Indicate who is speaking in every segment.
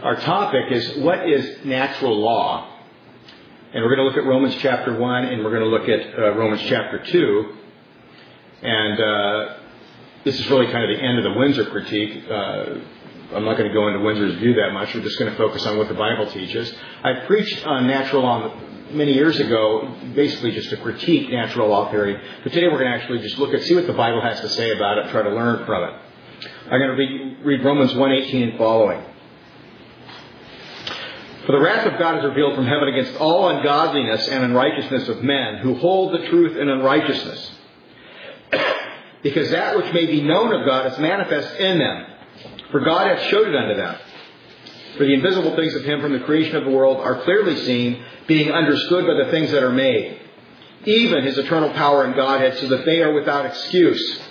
Speaker 1: Our topic is, what is natural law? And we're going to look at Romans chapter 1, and we're going to look at Romans chapter 2. And this is really kind of the end of the Windsor critique. I'm not going to go into Windsor's view that much. We're just going to focus on what the Bible teaches. I preached on natural law many years ago, basically just to critique natural law theory. But today we're going to actually just see what the Bible has to say about it, try to learn from it. I'm going to read Romans 1:18 and following. For the wrath of God is revealed from heaven against all ungodliness and unrighteousness of men who hold the truth in unrighteousness. Because that which may be known of God is manifest in them. For God hath showed it unto them. For the invisible things of Him from the creation of the world are clearly seen, being understood by the things that are made, even His eternal power and Godhead, so that they are without excuse.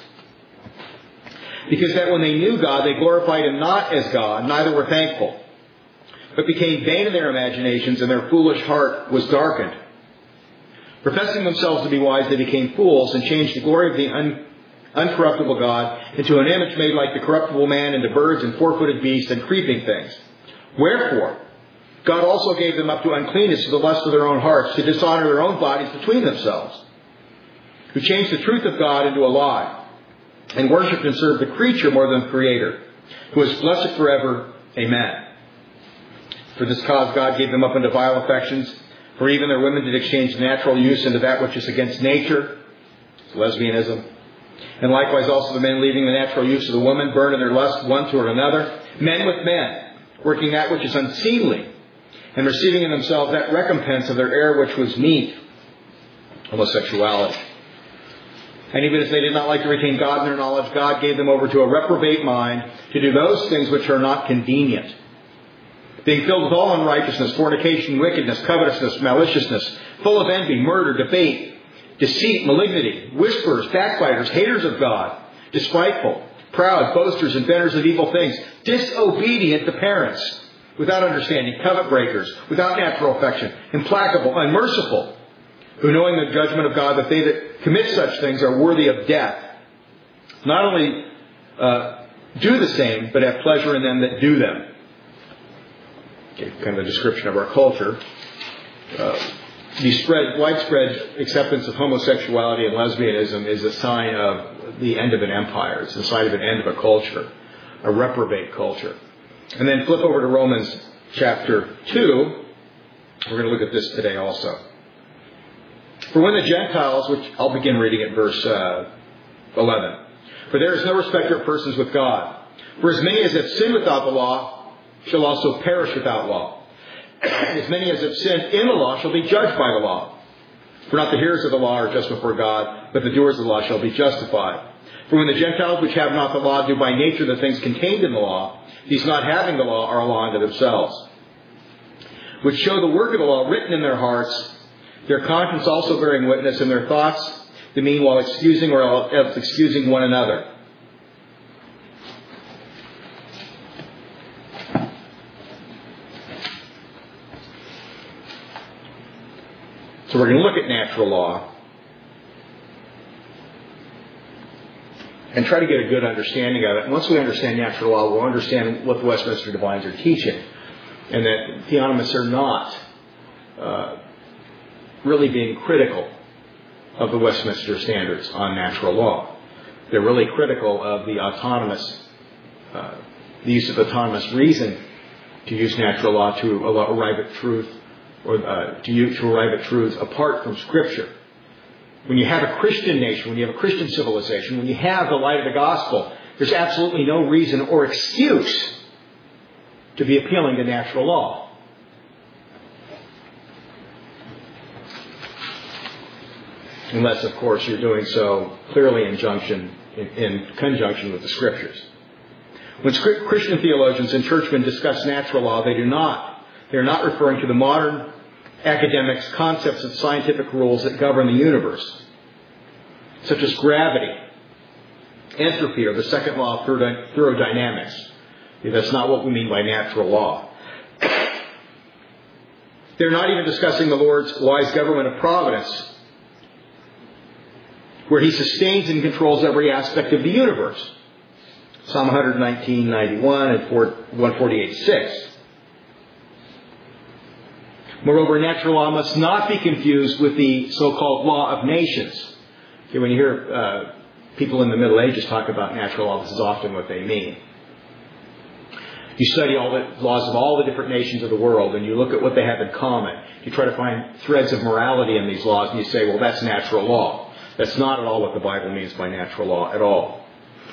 Speaker 1: Because that when they knew God, they glorified Him not as God, neither were thankful, but became vain in their imaginations, and their foolish heart was darkened. Professing themselves to be wise, they became fools, and changed the glory of the uncorruptible God into an image made like the corruptible man, into birds and four-footed beasts and creeping things. Wherefore, God also gave them up to uncleanness to the lust of their own hearts, to dishonor their own bodies between themselves, who changed the truth of God into a lie, and worshipped and served the creature more than the Creator, who is blessed forever. Amen. For this cause God gave them up unto vile affections, for even their women did exchange natural use into that which is against nature, lesbianism. And likewise also the men, leaving the natural use of the woman, burned in their lust one toward another, men with men, working that which is unseemly, and receiving in themselves that recompense of their error which was meet, homosexuality. And even as they did not like to retain God in their knowledge, God gave them over to a reprobate mind to do those things which are not convenient, being filled with all unrighteousness, fornication, wickedness, covetousness, maliciousness, full of envy, murder, debate, deceit, malignity, whisperers, backbiters, haters of God, despiteful, proud, boasters, inventors of evil things, disobedient to parents, without understanding, covet breakers, without natural affection, implacable, unmerciful, who knowing the judgment of God, that they that commit such things are worthy of death, not only do the same, but have pleasure in them that do them. Okay, kind of a description of our culture. The widespread acceptance of homosexuality and lesbianism is a sign of the end of an empire. It's a sign of an end of a culture, a reprobate culture. And then flip over to Romans chapter 2. We're going to look at this today also. For when the Gentiles, which I'll begin reading at verse 11. For there is no respecter of persons with God. For as many as have sinned without the law shall also perish without law. And as many as have sinned in the law shall be judged by the law. For not the hearers of the law are just before God, but the doers of the law shall be justified. For when the Gentiles which have not the law do by nature the things contained in the law, these not having the law are a law unto themselves, which show the work of the law written in their hearts, their conscience also bearing witness, and their thoughts the meanwhile excusing or else excusing one another. So we're going to look at natural law and try to get a good understanding of it. And once we understand natural law, we'll understand what the Westminster Divines are teaching, and that theonomists are not really being critical of the Westminster Standards on natural law. They're really critical of the use of autonomous reason to use natural law to arrive at truth, or to arrive at truths apart from Scripture. When you have a Christian nation, when you have a Christian civilization, when you have the light of the gospel, there's absolutely no reason or excuse to be appealing to natural law. Unless, of course, you're doing so clearly in conjunction with the Scriptures. When Christian theologians and churchmen discuss natural law, they're not referring to the modern academics' concepts of scientific rules that govern the universe, such as gravity, entropy, or the second law of thermodynamics. That's not what we mean by natural law. They're not even discussing the Lord's wise government of providence, where He sustains and controls every aspect of the universe. Psalm 119:91 and 148:6. Moreover, natural law must not be confused with the so-called law of nations. Okay, when you hear people in the Middle Ages talk about natural law, this is often what they mean. You study all the laws of all the different nations of the world, and you look at what they have in common. You try to find threads of morality in these laws, and you say, well, that's natural law. That's not at all what the Bible means by natural law at all.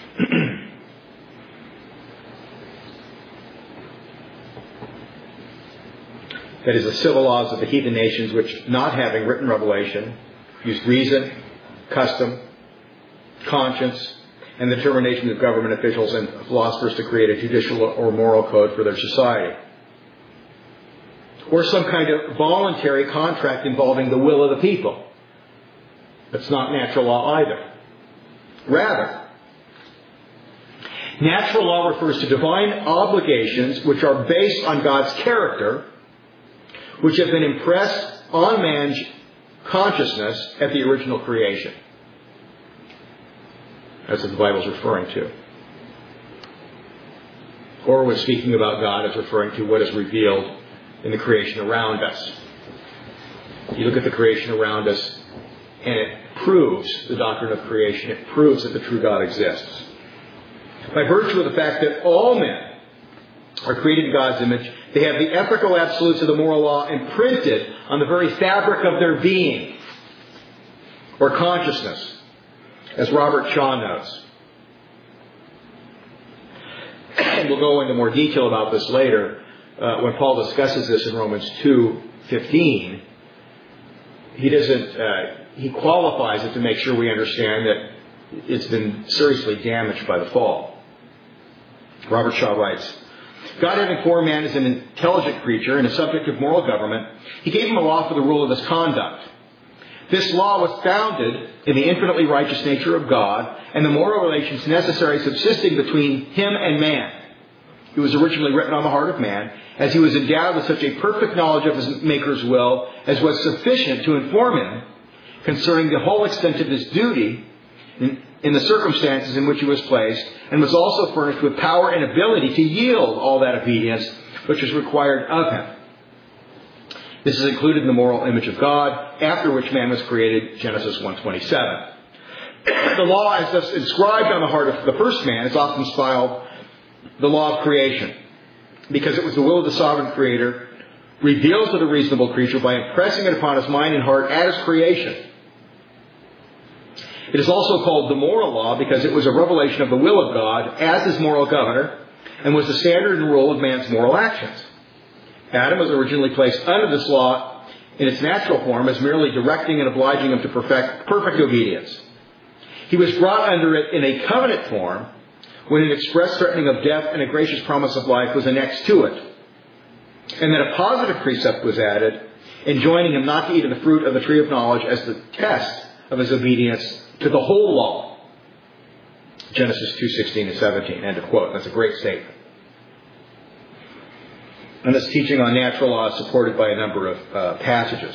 Speaker 1: That is, the civil laws of the heathen nations, which, not having written revelation, used reason, custom, conscience, and the determination of government officials and philosophers to create a judicial or moral code for their society. Or some kind of voluntary contract involving the will of the people. That's not natural law either. Rather, natural law refers to divine obligations which are based on God's character, which have been impressed on man's consciousness at the original creation. That's what the Bible is referring to. Or when speaking about God, it's referring to what is revealed in the creation around us. You look at the creation around us, and it proves the doctrine of creation. It proves that the true God exists. By virtue of the fact that all men are created in God's image, they have the ethical absolutes of the moral law imprinted on the very fabric of their being, or consciousness, as Robert Shaw notes. And we'll go into more detail about this later when Paul discusses this in Romans 2:15. He qualifies it to make sure we understand that it's been seriously damaged by the fall. Robert Shaw writes, God, having formed man as an intelligent creature and a subject of moral government, He gave him a law for the rule of his conduct. This law was founded in the infinitely righteous nature of God and the moral relations necessary subsisting between Him and man. It was originally written on the heart of man, as he was endowed with such a perfect knowledge of his Maker's will as was sufficient to inform him concerning the whole extent of his duty in the circumstances in which he was placed, and was also furnished with power and ability to yield all that obedience which was required of him. This is included in the moral image of God, after which man was created, Genesis 1:27. The law, as thus inscribed on the heart of the first man, is often styled the law of creation, because it was the will of the sovereign Creator revealed to the reasonable creature by impressing it upon his mind and heart at his creation. It is also called the moral law because it was a revelation of the will of God as His moral governor and was the standard and rule of man's moral actions. Adam was originally placed under this law in its natural form as merely directing and obliging him to perfect obedience. He was brought under it in a covenant form when an express threatening of death and a gracious promise of life was annexed to it. And then a positive precept was added, enjoining him not to eat of the fruit of the tree of knowledge as the test of his obedience to the whole law. Genesis 2:16 and 17. End of quote. That's a great statement. And this teaching on natural law is supported by a number of passages.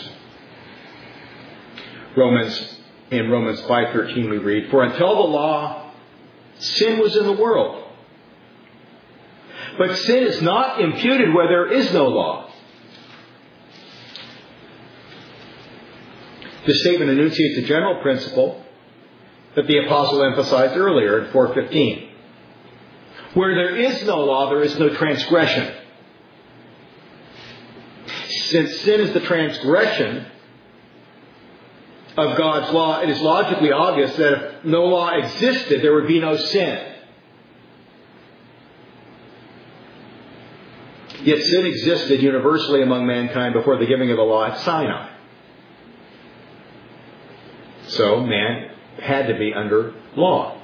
Speaker 1: In Romans 5:13 we read, "For until the law, sin was in the world. But sin is not imputed where there is no law." This statement enunciates a general principle that the apostle emphasized earlier in 4:15. Where there is no law, there is no transgression. Since sin is the transgression of God's law, it is logically obvious that if no law existed, there would be no sin. Yet sin existed universally among mankind before the giving of the law at Sinai. So man had to be under law.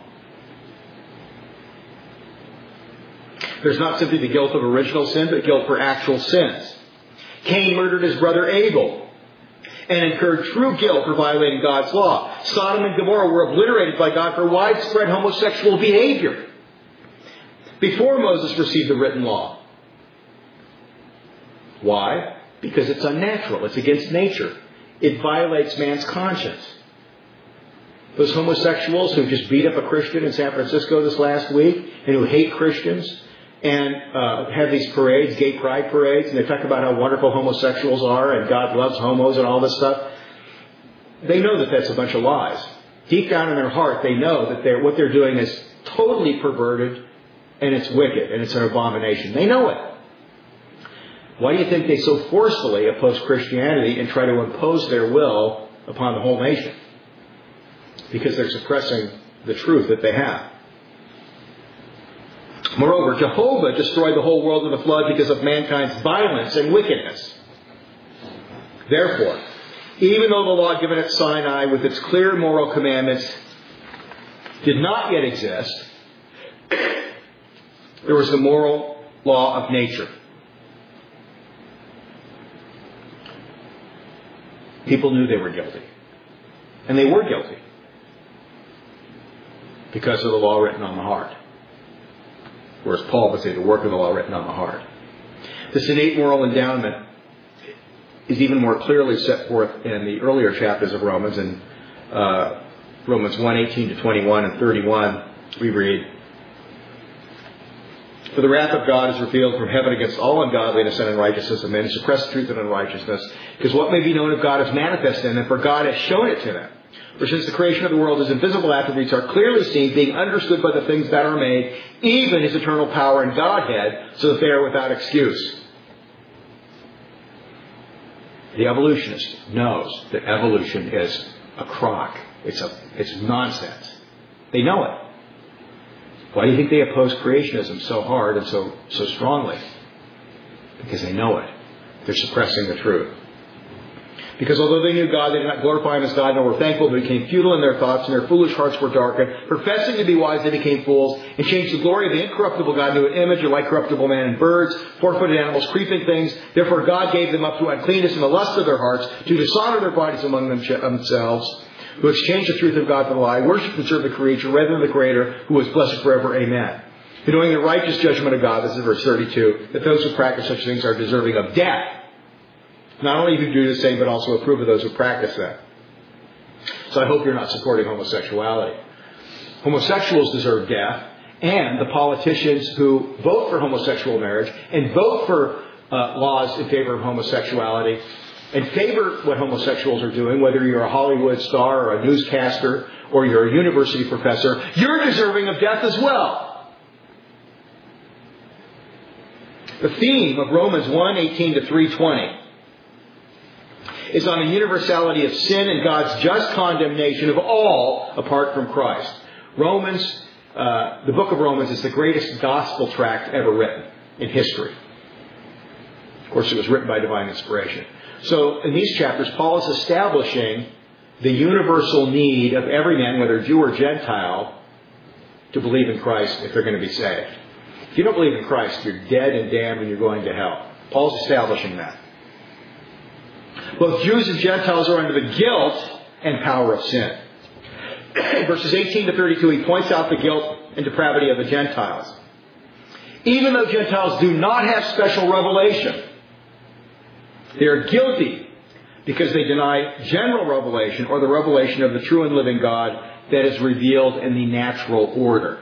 Speaker 1: There's not simply the guilt of original sin, but guilt for actual sins. Cain murdered his brother Abel and incurred true guilt for violating God's law. Sodom and Gomorrah were obliterated by God for widespread homosexual behavior before Moses received the written law. Why? Because it's unnatural. It's against nature. It violates man's conscience. Those homosexuals who just beat up a Christian in San Francisco this last week and who hate Christians and have these parades, gay pride parades, and they talk about how wonderful homosexuals are and God loves homos and all this stuff. They know that that's a bunch of lies. Deep down in their heart, they know that what they're doing is totally perverted and it's wicked and it's an abomination. They know it. Why do you think they so forcefully oppose Christianity and try to impose their will upon the whole nation? Because they're suppressing the truth that they have. Moreover, Jehovah destroyed the whole world in the flood because of mankind's violence and wickedness. Therefore, even though the law given at Sinai with its clear moral commandments did not yet exist, there was the moral law of nature. People knew they were guilty. And they were guilty because of the law written on the heart. Whereas Paul would say the work of the law written on the heart. This innate moral endowment is even more clearly set forth in the earlier chapters of Romans. In Romans 1:18 to 21 and 31, we read, "For the wrath of God is revealed from heaven against all ungodliness and unrighteousness of men who suppress truth and unrighteousness, because what may be known of God is manifest in them, for God has shown it to them. For since the creation of the world, His invisible attributes are clearly seen, being understood by the things that are made, even His eternal power and Godhead, so that they are without excuse." The evolutionist knows that evolution is a crock. It's nonsense. They know it. Why do you think they oppose creationism so hard and so strongly? Because they know it. They're suppressing the truth. Because although they knew God, they did not glorify Him as God, nor were thankful, but became futile in their thoughts, and their foolish hearts were darkened. Professing to be wise, they became fools, and changed the glory of the incorruptible God into an image of like corruptible man and birds, four-footed animals, creeping things. Therefore God gave them up to uncleanness and the lust of their hearts, to dishonor their bodies among themselves, who exchanged the truth of God for the lie, worshipped and served the creature rather than the Creator, who is blessed forever. Amen. And knowing the righteous judgment of God, this is verse 32, that those who practice such things are deserving of death. Not only who do the same, but also approve of those who practice them. So I hope you're not supporting homosexuality. Homosexuals deserve death, and the politicians who vote for homosexual marriage and vote for laws in favor of homosexuality and favor what homosexuals are doing, whether you're a Hollywood star or a newscaster or you're a university professor, you're deserving of death as well. The theme of Romans 1:18 to 3:20 is on the universality of sin and God's just condemnation of all apart from Christ. The book of Romans is the greatest gospel tract ever written in history. Of course, it was written by divine inspiration. So in these chapters, Paul is establishing the universal need of every man, whether Jew or Gentile, to believe in Christ if they're going to be saved. If you don't believe in Christ, you're dead and damned and you're going to hell. Paul's establishing that. Both Jews and Gentiles are under the guilt and power of sin. In verses 18 to 32, he points out the guilt and depravity of the Gentiles. Even though Gentiles do not have special revelation, they are guilty because they deny general revelation or the revelation of the true and living God that is revealed in the natural order.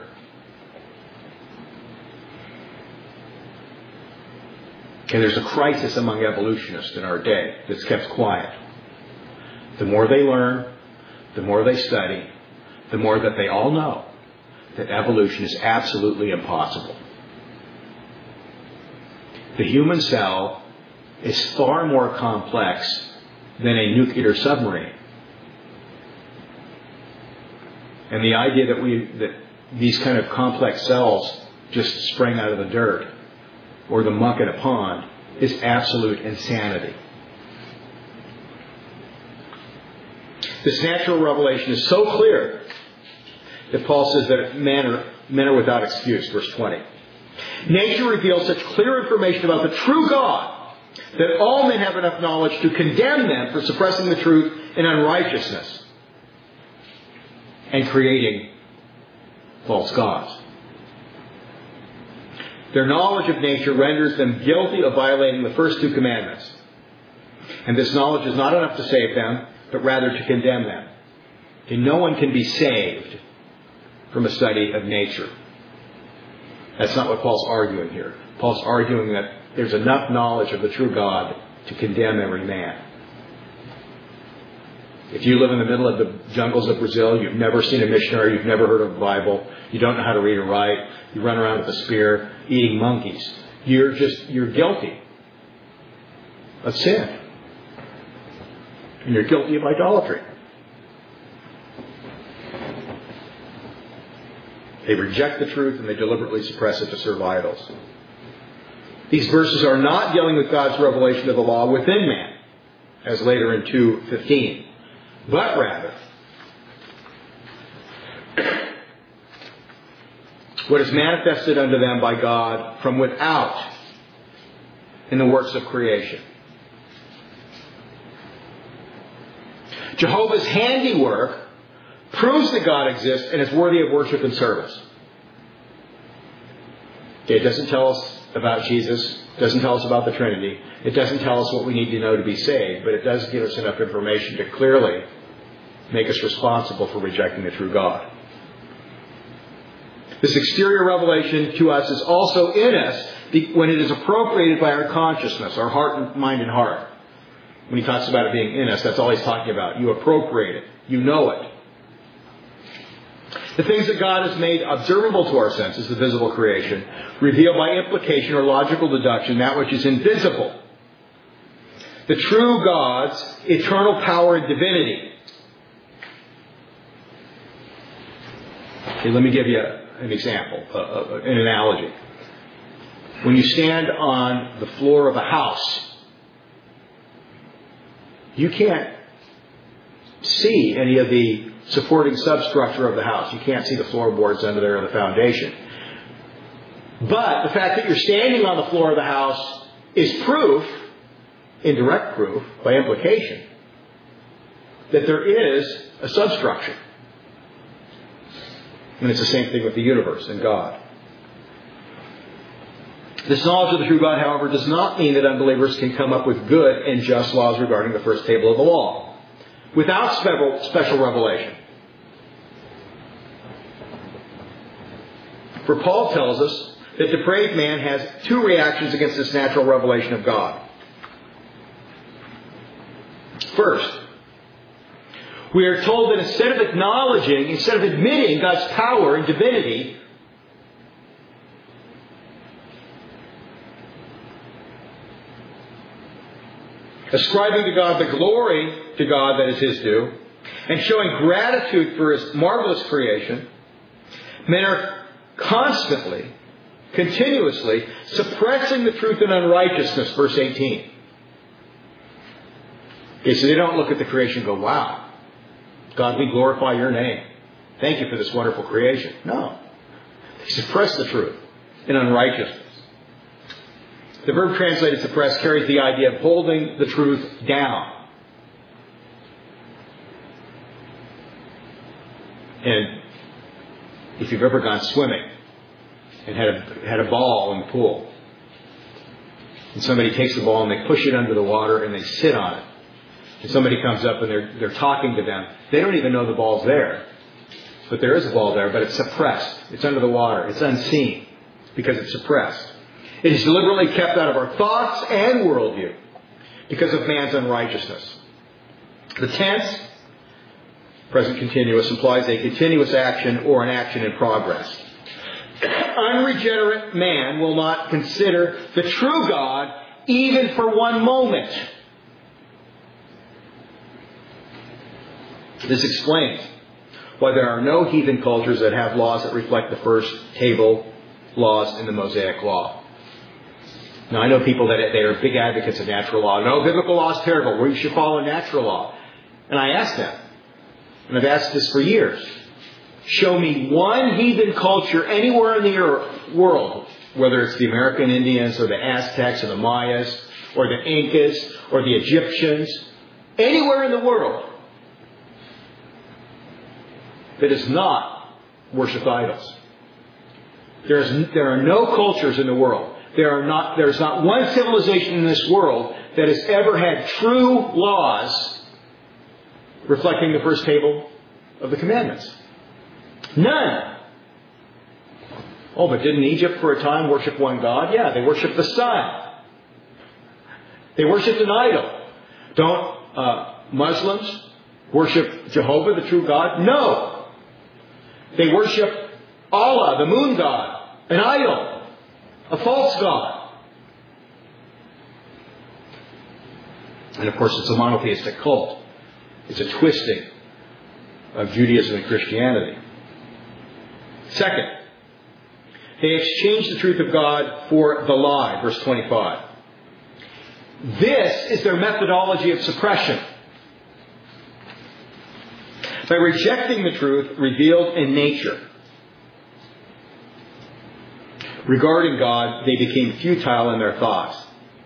Speaker 1: Okay, there's a crisis among evolutionists in our day that's kept quiet. The more they learn, the more they study, the more that they all know that evolution is absolutely impossible. The human cell is far more complex than a nuclear submarine. And the idea that these kind of complex cells just sprang out of the dirt or the muck in a pond is absolute insanity. This natural revelation is so clear that Paul says that men are without excuse, verse 20. Nature reveals such clear information about the true God that all men have enough knowledge to condemn them for suppressing the truth in unrighteousness and creating false gods. Their knowledge of nature renders them guilty of violating the first two commandments. And this knowledge is not enough to save them, but rather to condemn them. And no one can be saved from a study of nature. That's not what Paul's arguing here. Paul's arguing that there's enough knowledge of the true God to condemn every man. If you live in the middle of the jungles of Brazil, you've never seen a missionary, you've never heard of the Bible, you don't know how to read or write, you run around with a spear eating monkeys, you're guilty of sin. And you're guilty of idolatry. They reject the truth and they deliberately suppress it to serve idols. These verses are not dealing with God's revelation of the law within man, as later in 2:15, but rather what is manifested unto them by God from without in the works of creation. Jehovah's handiwork proves that God exists and is worthy of worship and service. It doesn't tell us about Jesus. It doesn't tell us about the Trinity. It doesn't tell us what we need to know to be saved, but it does give us enough information to clearly make us responsible for rejecting the true God. This exterior revelation to us is also in us when it is appropriated by our consciousness, our heart, mind, and heart. When he talks about it being in us, that's all he's talking about. You appropriate it. You know it. The things that God has made observable to our senses, the visible creation, reveal by implication or logical deduction that which is invisible. The true God's eternal power and divinity. Okay, let me give you an example, an analogy. When you stand on the floor of a house, you can't see any of the supporting substructure of the house. You can't see the floorboards under there or the foundation. But the fact that you're standing on the floor of the house is proof, indirect proof, by implication, that there is a substructure. And it's the same thing with the universe and God. This knowledge of the true God, however, does not mean that unbelievers can come up with good and just laws regarding the first table of the law without special revelation. For Paul tells us that depraved man has two reactions against this natural revelation of God. First, we are told that instead of admitting God's power and divinity, ascribing to God the glory to God that is His due, and showing gratitude for His marvelous creation, men are constantly, continuously suppressing the truth in unrighteousness, verse 18. Okay, so they don't look at the creation and go, wow, God, we glorify your name. Thank you for this wonderful creation. No. They suppress the truth in unrighteousness. The verb translated suppress carries the idea of holding the truth down. And if you've ever gone swimming and had a ball in the pool, and somebody takes the ball and they push it under the water and they sit on it, and somebody comes up and they're talking to them, they don't even know the ball's there. But there is a ball there, but it's suppressed. It's under the water. It's unseen because it's suppressed. It is deliberately kept out of our thoughts and worldview because of man's unrighteousness. The tense, present continuous, implies a continuous action or an action in progress. Unregenerate man will not consider the true God even for one moment. This explains why there are no heathen cultures that have laws that reflect the first table laws in the Mosaic Law. Now, I know people that they are big advocates of natural law. No, biblical law is terrible. We should follow natural law. And I ask them, and I've asked this for years, show me one heathen culture anywhere in the world, whether it's the American Indians or the Aztecs or the Mayas or the Incas or the Egyptians, anywhere in the world that does not worship idols. There are no cultures in the world. There's not one civilization in this world that has ever had true laws reflecting the first table of the commandments. None. Oh, but didn't Egypt for a time worship one God? Yeah, they worshiped the sun. They worshipped an idol. Don't Muslims worship Jehovah, the true God? No. They worship Allah, the moon god, an idol, a false god. And of course, it's a monotheistic cult. It's a twisting of Judaism and Christianity. Second, they exchanged the truth of God for the lie, verse 25. This is their methodology of suppression. By rejecting the truth revealed in nature regarding God, they became futile in their thoughts.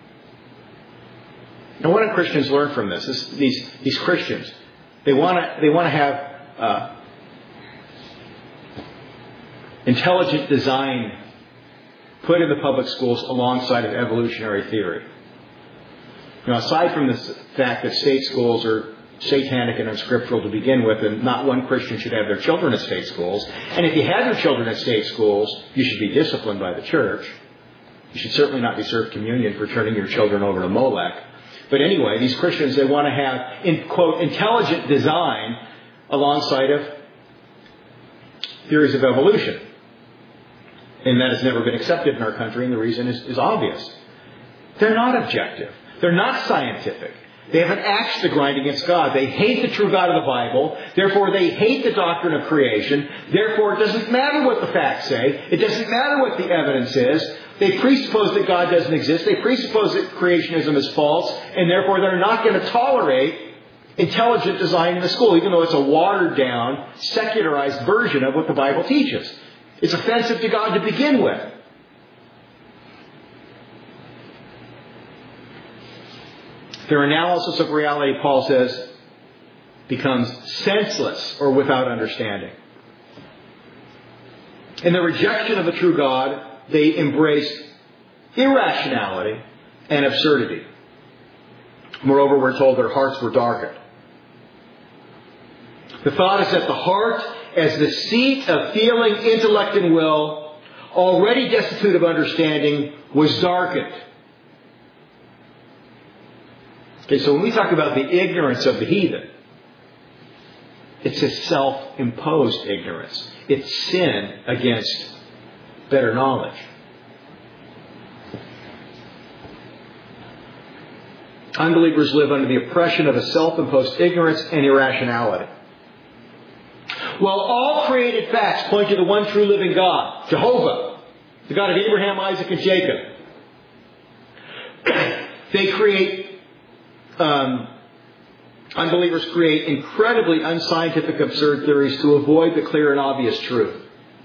Speaker 1: Now, what do Christians learn from this? These Christians, they want to have intelligent design put in the public schools alongside of evolutionary theory. Now, aside from the fact that state schools are satanic and unscriptural to begin with, and not one Christian should have their children at state schools. And if you have your children at state schools, you should be disciplined by the church. You should certainly not be served communion for turning your children over to Molech. But anyway, these Christians, they want to have, in quote, intelligent design alongside of theories of evolution. And that has never been accepted in our country, and the reason is obvious. They're not objective. They're not scientific. They have an axe to grind against God. They hate the true God of the Bible. Therefore, they hate the doctrine of creation. Therefore, it doesn't matter what the facts say. It doesn't matter what the evidence is. They presuppose that God doesn't exist. They presuppose that creationism is false. And therefore, they're not going to tolerate intelligent design in the school, even though it's a watered-down, secularized version of what the Bible teaches. It's offensive to God to begin with. Their analysis of reality, Paul says, becomes senseless or without understanding. In the rejection of the true God, they embrace irrationality and absurdity. Moreover, we're told their hearts were darkened. The thought is that the heart, as the seat of feeling, intellect, and will, already destitute of understanding, was darkened. Okay, so when we talk about the ignorance of the heathen, it's a self-imposed ignorance. It's sin against better knowledge. Unbelievers live under the oppression of a self-imposed ignorance and irrationality. While all created facts point to the one true living God, Jehovah, the God of Abraham, Isaac, and Jacob, unbelievers create incredibly unscientific, absurd theories to avoid the clear and obvious truth.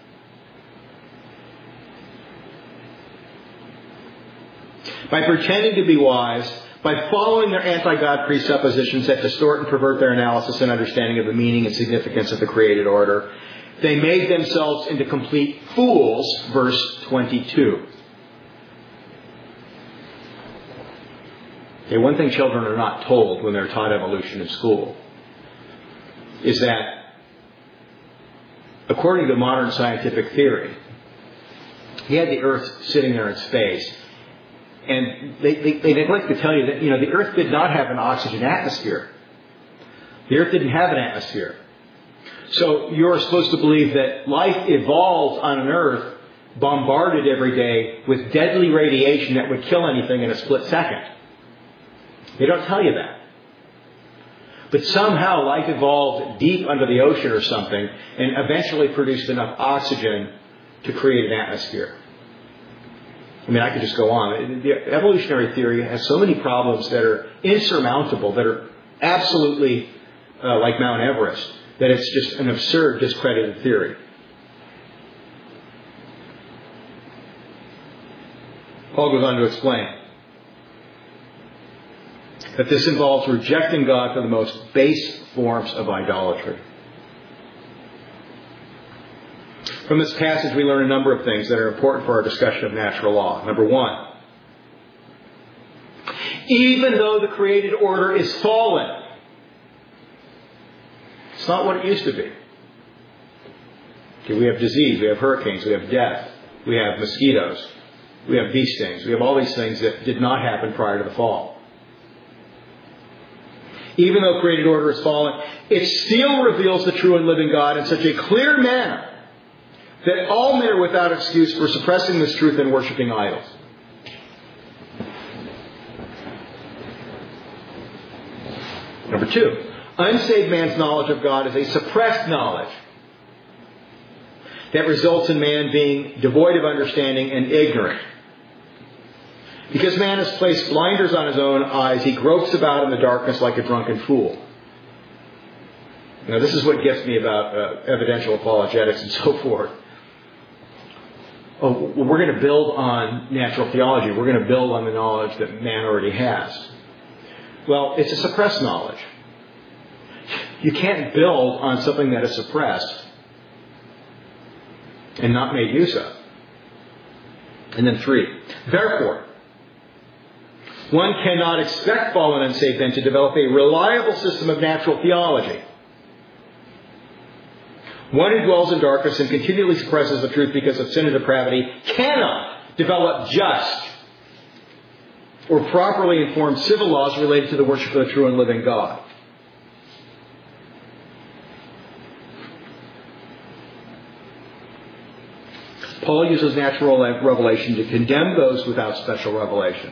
Speaker 1: By pretending to be wise, by following their anti-God presuppositions that distort and pervert their analysis and understanding of the meaning and significance of the created order, they made themselves into complete fools, verse 22. Okay, one thing children are not told when they're taught evolution in school is that, according to modern scientific theory, he had the Earth sitting there in space, and they neglect to tell you that, the Earth did not have an oxygen atmosphere. The Earth didn't have an atmosphere. So you're supposed to believe that life evolved on an Earth bombarded every day with deadly radiation that would kill anything in a split second. They don't tell you that. But somehow life evolved deep under the ocean or something and eventually produced enough oxygen to create an atmosphere. I mean, I could just go on. The evolutionary theory has so many problems that are insurmountable, that are absolutely like Mount Everest, that it's just an absurd, discredited theory. Paul goes on to explain that this involves rejecting God for the most base forms of idolatry. From this passage, we learn a number of things that are important for our discussion of natural law. Number one, even though the created order is fallen, it's not what it used to be. Okay, we have disease, we have hurricanes, we have death. We have mosquitoes. We have bee stings. We have all these things that did not happen prior to the fall. Even though created order has fallen, it still reveals the true and living God in such a clear manner that all men are without excuse for suppressing this truth and worshiping idols. Number 2, unsaved man's knowledge of God is a suppressed knowledge that results in man being devoid of understanding and ignorant. Because man has placed blinders on his own eyes, he gropes about in the darkness like a drunken fool. Now, this is what gets me about evidential apologetics and so forth. Oh, well, we're going to build on natural theology. We're going to build on the knowledge that man already has. Well, it's a suppressed knowledge. You can't build on something that is suppressed and not made use of. And then 3, therefore, one cannot expect fallen unsaved men to develop a reliable system of natural theology. One who dwells in darkness and continually suppresses the truth because of sin and depravity cannot develop just or properly informed civil laws related to the worship of the true and living God. Paul uses natural revelation to condemn those without special revelation.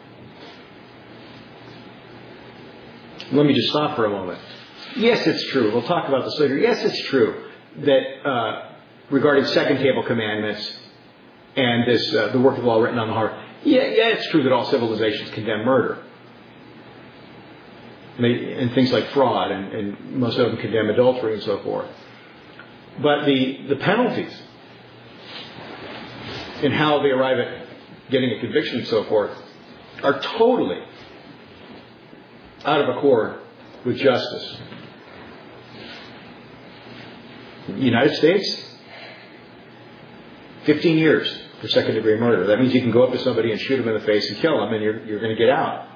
Speaker 1: Let me just stop for a moment. Yes, it's true. We'll talk about this later. Yes, it's true that regarding Second Table Commandments and this the work of the law written on the heart. Yeah, it's true that all civilizations condemn murder. And things like fraud, and most of them condemn adultery and so forth. But the penalties and how they arrive at getting a conviction and so forth are totally out of accord with justice. In the United States, 15 years for second-degree murder. That means you can go up to somebody and shoot them in the face and kill them, and you're going to get out.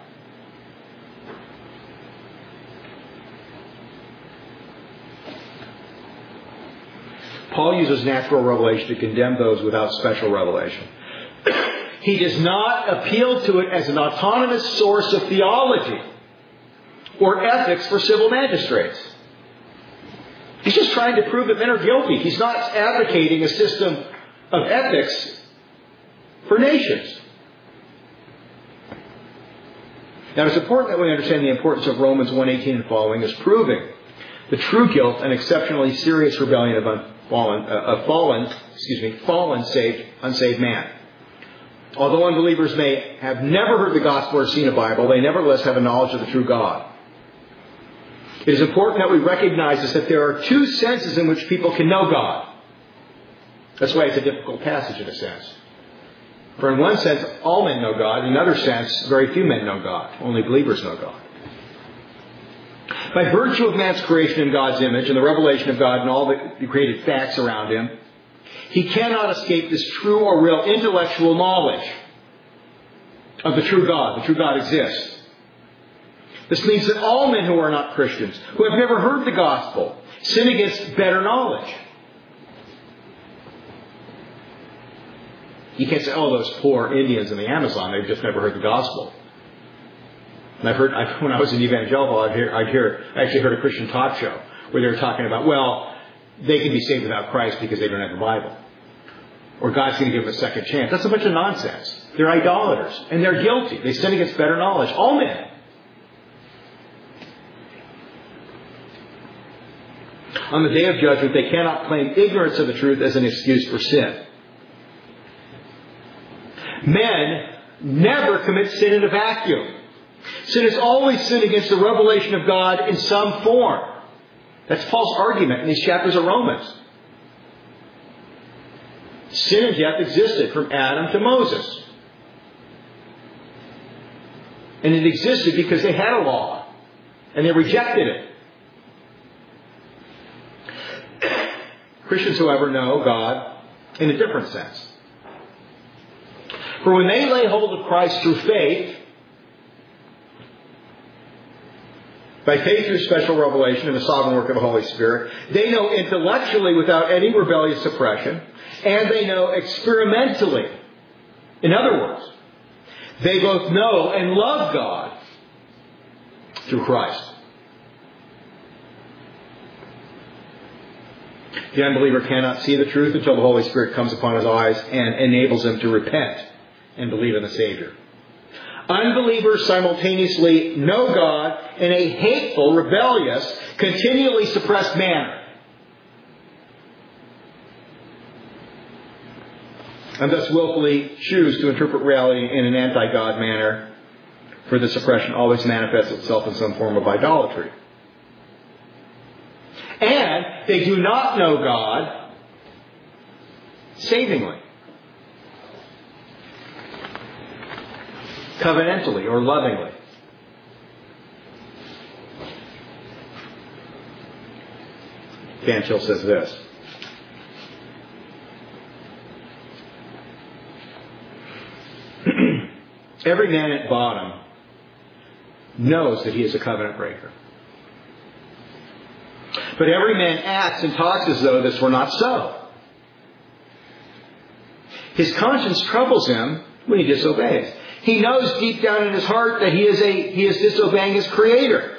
Speaker 1: Paul uses natural revelation to condemn those without special revelation. He does not appeal to it as an autonomous source of theology or ethics for civil magistrates. He's just trying to prove that men are guilty. He's not advocating a system of ethics for nations. Now, it's important that we understand the importance of Romans 1:18 and following as proving the true guilt and exceptionally serious rebellion of fallen unsaved man. Although unbelievers may have never heard the gospel or seen a Bible, they nevertheless have a knowledge of the true God. It is important that we recognize that there are 2 senses in which people can know God. That's why it's a difficult passage in a sense. For in one sense, all men know God. In another sense, very few men know God. Only believers know God. By virtue of man's creation in God's image and the revelation of God and all the created facts around him, he cannot escape this true or real intellectual knowledge of the true God. The true God exists. This means that all men who are not Christians, who have never heard the gospel, sin against better knowledge. You can't say, oh, those poor Indians in the Amazon, they've just never heard the gospel. And when I was in evangelical, I actually heard a Christian talk show where they were talking about, well, they can be saved without Christ because they don't have the Bible. Or God's going to give them a second chance. That's a bunch of nonsense. They're idolaters. And they're guilty. They sin against better knowledge. All men. On the day of judgment, they cannot claim ignorance of the truth as an excuse for sin. Men never commit sin in a vacuum. Sin is always sin against the revelation of God in some form. That's Paul's argument in these chapters of Romans. Sin and death existed from Adam to Moses. And it existed because they had a law. And they rejected it. Christians, however, know God in a different sense. For when they lay hold of Christ through faith, by faith through special revelation and the sovereign work of the Holy Spirit, they know intellectually without any rebellious suppression, and they know experimentally. In other words, they both know and love God through Christ. The unbeliever cannot see the truth until the Holy Spirit comes upon his eyes and enables him to repent and believe in the Savior. Unbelievers simultaneously know God in a hateful, rebellious, continually suppressed manner. And thus willfully choose to interpret reality in an anti-God manner, for the suppression always manifests itself in some form of idolatry. And they do not know God savingly, covenantally, or lovingly. Van Til says this: every man at bottom knows that he is a covenant breaker. But every man acts and talks as though this were not so. His conscience troubles him when he disobeys. He knows deep down in his heart that he is disobeying his Creator.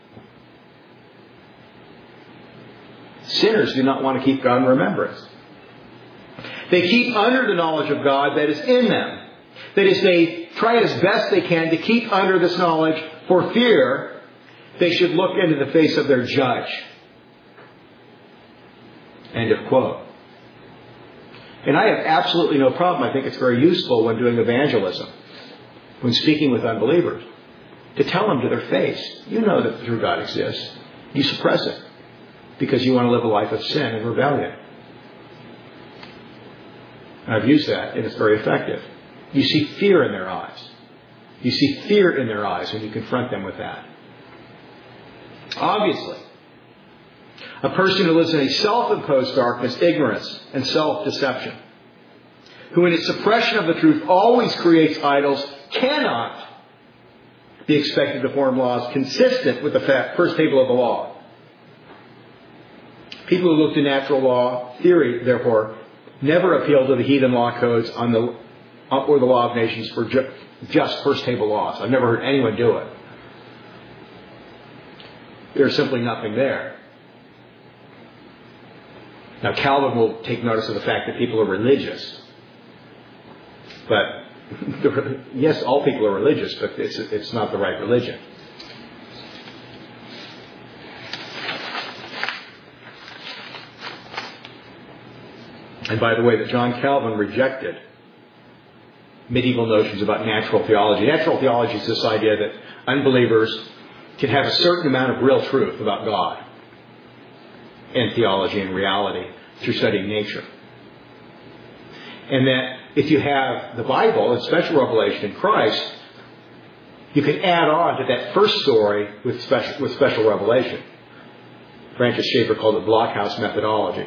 Speaker 1: Sinners do not want to keep God in remembrance. They keep under the knowledge of God that is in them. That is, they try as best they can to keep under this knowledge for fear they should look into the face of their judge. End of quote. And I have absolutely no problem. I think it's very useful when doing evangelism, when speaking with unbelievers, to tell them to their face, you know that the true God exists. You suppress it because you want to live a life of sin and rebellion. And I've used that, and it's very effective. You see fear in their eyes. You see fear in their eyes when you confront them with that. Obviously, a person who lives in a self-imposed darkness, ignorance, and self-deception, who in its suppression of the truth always creates idols, cannot be expected to form laws consistent with the first table of the law. People who look to natural law theory, therefore, never appeal to the heathen law codes or the law of nations for just first table laws. I've never heard anyone do it. There's simply nothing there. Now, Calvin will take notice of the fact that people are religious. But, yes, all people are religious, but it's not the right religion. And by the way, that John Calvin rejected medieval notions about natural theology. Natural theology is this idea that unbelievers can have a certain amount of real truth about God and theology and reality through studying nature. And that if you have the Bible and special revelation in Christ, you can add on to that first story with special revelation. Francis Schaeffer called it blockhouse methodology.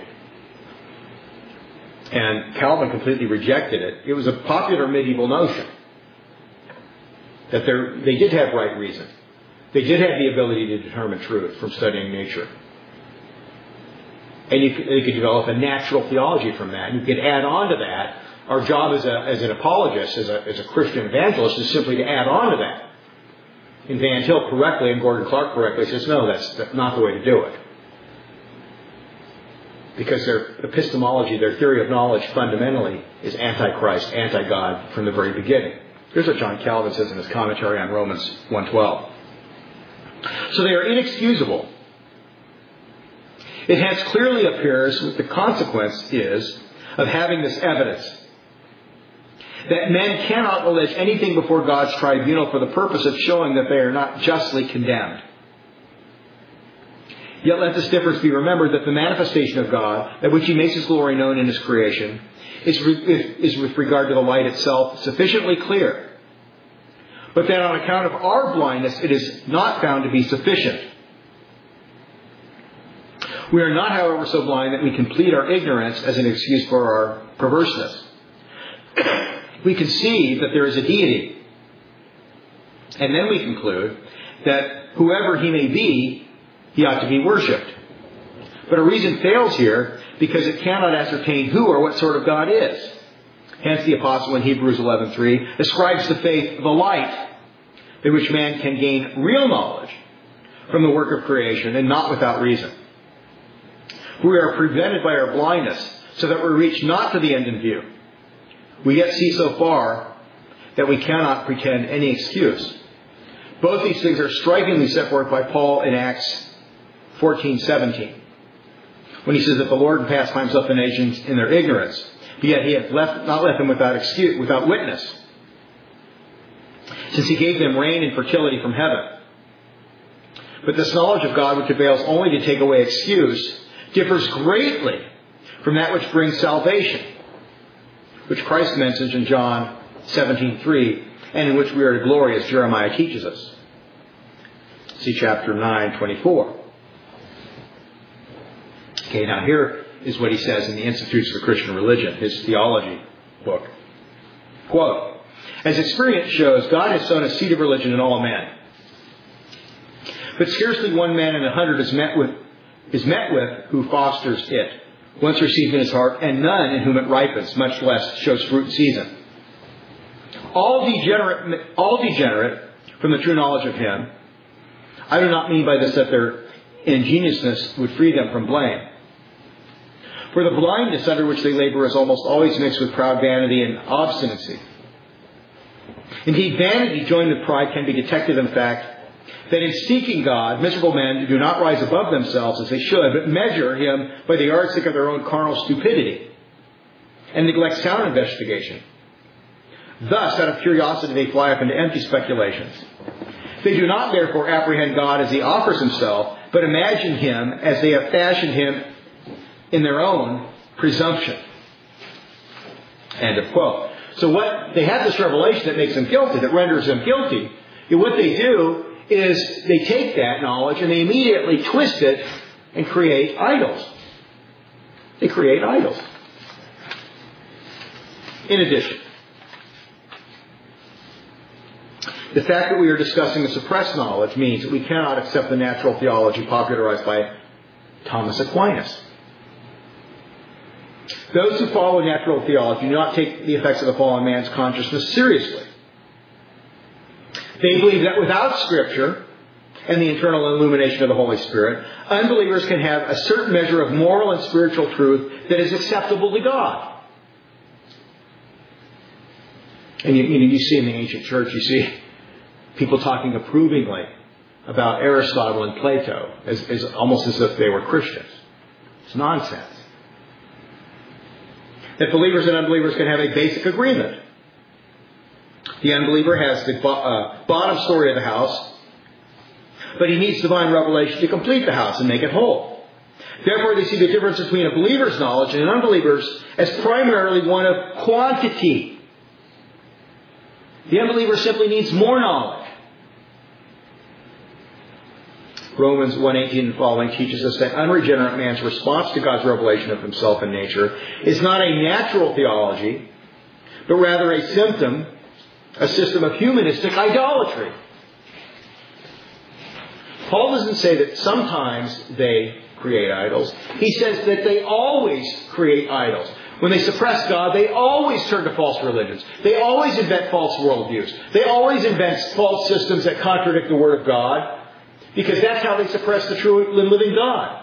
Speaker 1: And Calvin completely rejected it. It was a popular medieval notion that they did have right reason. They did have the ability to determine truth from studying nature. And you could develop a natural theology from that. You could add on to that. Our job as an apologist, as a Christian evangelist, is simply to add on to that. And Van Til correctly and Gordon Clark correctly says, no, that's not the way to do it. Because their epistemology, their theory of knowledge fundamentally is anti-Christ, anti-God from the very beginning. Here's what John Calvin says in his commentary on Romans 1:12. So they are inexcusable. It hence clearly appears what the consequence is of having this evidence. That men cannot allege anything before God's tribunal for the purpose of showing that they are not justly condemned. Yet let this difference be remembered, that the manifestation of God, at which He makes His glory known in His creation, is with regard to the light itself sufficiently clear. But that on account of our blindness, it is not found to be sufficient. We are not, however, so blind that we can plead our ignorance as an excuse for our perverseness. We conceive that there is a deity. And then we conclude that whoever He may be, He ought to be worshipped. But our reason fails here because it cannot ascertain who or what sort of God is. Hence the apostle in Hebrews 11:3 ascribes the faith the light in which man can gain real knowledge from the work of creation, and not without reason. We are prevented by our blindness, so that we reach not to the end in view. We yet see so far that we cannot pretend any excuse. Both these things are strikingly set forth by Paul in Acts 14:17, when he says that the Lord in past times left the nations in their ignorance, but yet he hath not left them without excuse, without witness, since he gave them rain and fertility from heaven. But this knowledge of God, which avails only to take away excuse, differs greatly from that which brings salvation, which Christ mentions in John 17:3, and in which we are to glory, as Jeremiah teaches us. See chapter 9:24. Okay, now here is what he says in the Institutes of Christian Religion, his theology book. Quote, as experience shows, God has sown a seed of religion in all men. But scarcely one man in 100 is met with who fosters it, once received in his heart, and none in whom it ripens, much less shows fruit in season. All degenerate from the true knowledge of him. I do not mean by this that their ingenuousness would free them from blame. For the blindness under which they labor is almost always mixed with proud vanity and obstinacy. Indeed, vanity joined with pride can be detected in the fact that in seeking God, miserable men do not rise above themselves as they should, but measure him by the yardstick of their own carnal stupidity and neglect sound investigation. Thus, out of curiosity, they fly up into empty speculations. They do not, therefore, apprehend God as he offers himself, but imagine him as they have fashioned him in their own presumption. End of quote. So what they have this revelation that makes them guilty, that renders them guilty. And what they do is they take that knowledge and they immediately twist it and create idols. They create idols. In addition, the fact that we are discussing the suppressed knowledge means that we cannot accept the natural theology popularized by Thomas Aquinas. Those who follow natural theology do not take the effects of the fall on man's consciousness seriously. They believe that without Scripture and the internal illumination of the Holy Spirit, unbelievers can have a certain measure of moral and spiritual truth that is acceptable to God. And you see in the ancient church, you see people talking approvingly about Aristotle and Plato as almost as if they were Christians. It's nonsense. That believers and unbelievers can have a basic agreement. The unbeliever has the bottom story of the house, but he needs divine revelation to complete the house and make it whole. Therefore, they see the difference between a believer's knowledge and an unbeliever's as primarily one of quantity. The unbeliever simply needs more knowledge. Romans 1:18 and following teaches us that unregenerate man's response to God's revelation of himself and nature is not a natural theology, but rather a system of humanistic idolatry. Paul doesn't say that sometimes they create idols. He says that they always create idols. When they suppress God, they always turn to false religions. They always invent false worldviews. They always invent false systems that contradict the Word of God, because that's how they suppress the true and living God.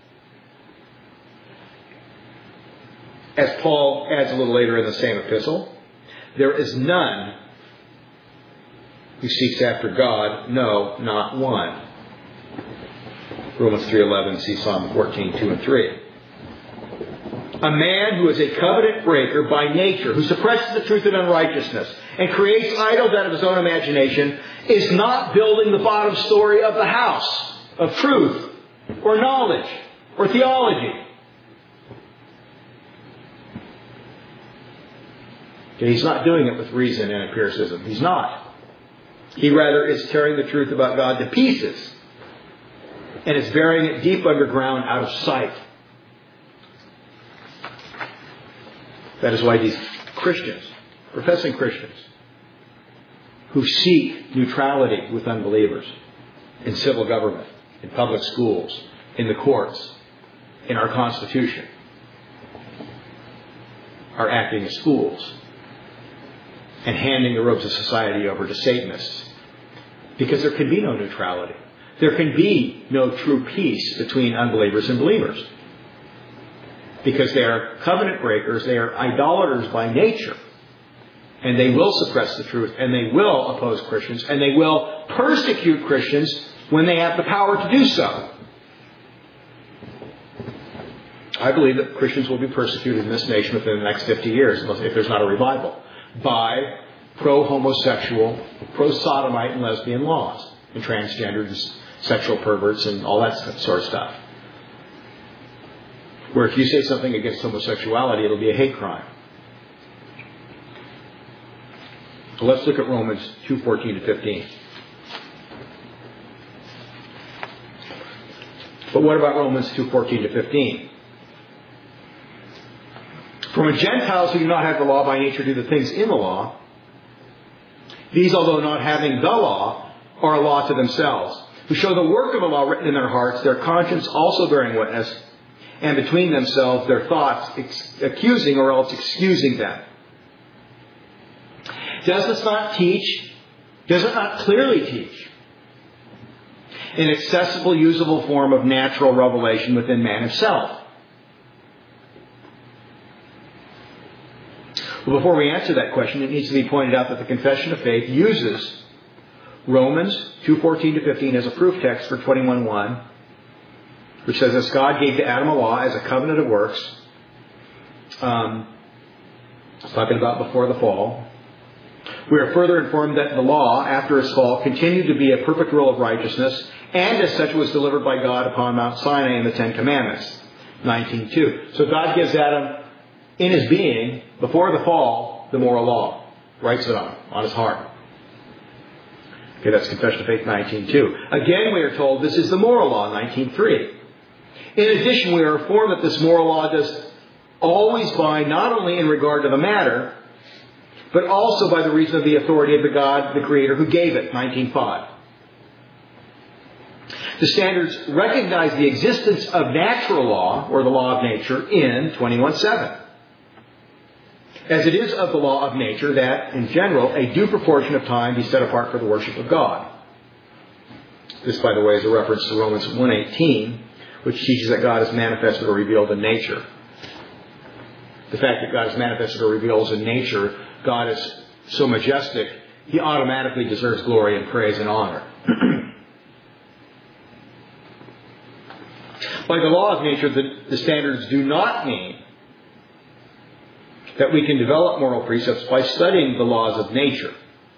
Speaker 1: As Paul adds a little later in the same epistle, there is none who seeks after God, no, not one. Romans 3:11, see Psalm 14:2 and 3. A man who is a covenant breaker by nature, who suppresses the truth in unrighteousness, and creates idols out of his own imagination, is not building the bottom story of the house of truth, or knowledge, or theology. Okay, he's not doing it with reason and empiricism. He's not. He rather is tearing the truth about God to pieces, and is burying it deep underground out of sight. That is why these Christians, professing Christians, who seek neutrality with unbelievers in civil government, in public schools, in the courts, in our Constitution, are acting as fools and handing the robes of society over to Satanists. Because there can be no neutrality. There can be no true peace between unbelievers and believers. Because they are covenant breakers, they are idolaters by nature. And they will suppress the truth, and they will oppose Christians, and they will persecute Christians when they have the power to do so. I believe that Christians will be persecuted in this nation within the next 50 years, if there's not a revival, by pro-homosexual, pro-sodomite and lesbian laws, and transgenders, sexual perverts, and all that sort of stuff. Where if you say something against homosexuality, it'll be a hate crime. So let's look at Romans 2:14 to 15. But what about Romans 2:14 to 15? For when Gentiles who do not have the law by nature do the things in the law, these, although not having the law, are a law to themselves, who show the work of the law written in their hearts, their conscience also bearing witness, and between themselves their thoughts accusing or else excusing them. Does this not teach? Does it not clearly teach an accessible, usable form of natural revelation within man himself? Well, before we answer that question, it needs to be pointed out that the Confession of Faith uses Romans 2:14 to 15 as a proof text for 21:1, which says, as God gave to Adam a law as a covenant of works, it's talking about before the fall, we are further informed that the law, after its fall, continued to be a perfect rule of righteousness, and as such was delivered by God upon Mount Sinai in the Ten Commandments, 19:2. So God gives Adam, in his being, before the fall, the moral law. Writes it on his heart. Okay, that's Confession of Faith 19:2. Again, we are told this is the moral law, 19:3. In addition, we are informed that this moral law does always bind not only in regard to the matter, but also by the reason of the authority of the God, the Creator, who gave it, 19:5. The standards recognize the existence of natural law, or the law of nature, in 21:7. As it is of the law of nature that, in general, a due proportion of time be set apart for the worship of God. This, by the way, is a reference to Romans 1:18, which teaches that God is manifested or revealed in nature. The fact that God is manifested or reveals in nature, God is so majestic, He automatically deserves glory and praise and honor. By the law of nature, the standards do not mean that we can develop moral precepts by studying the laws of nature.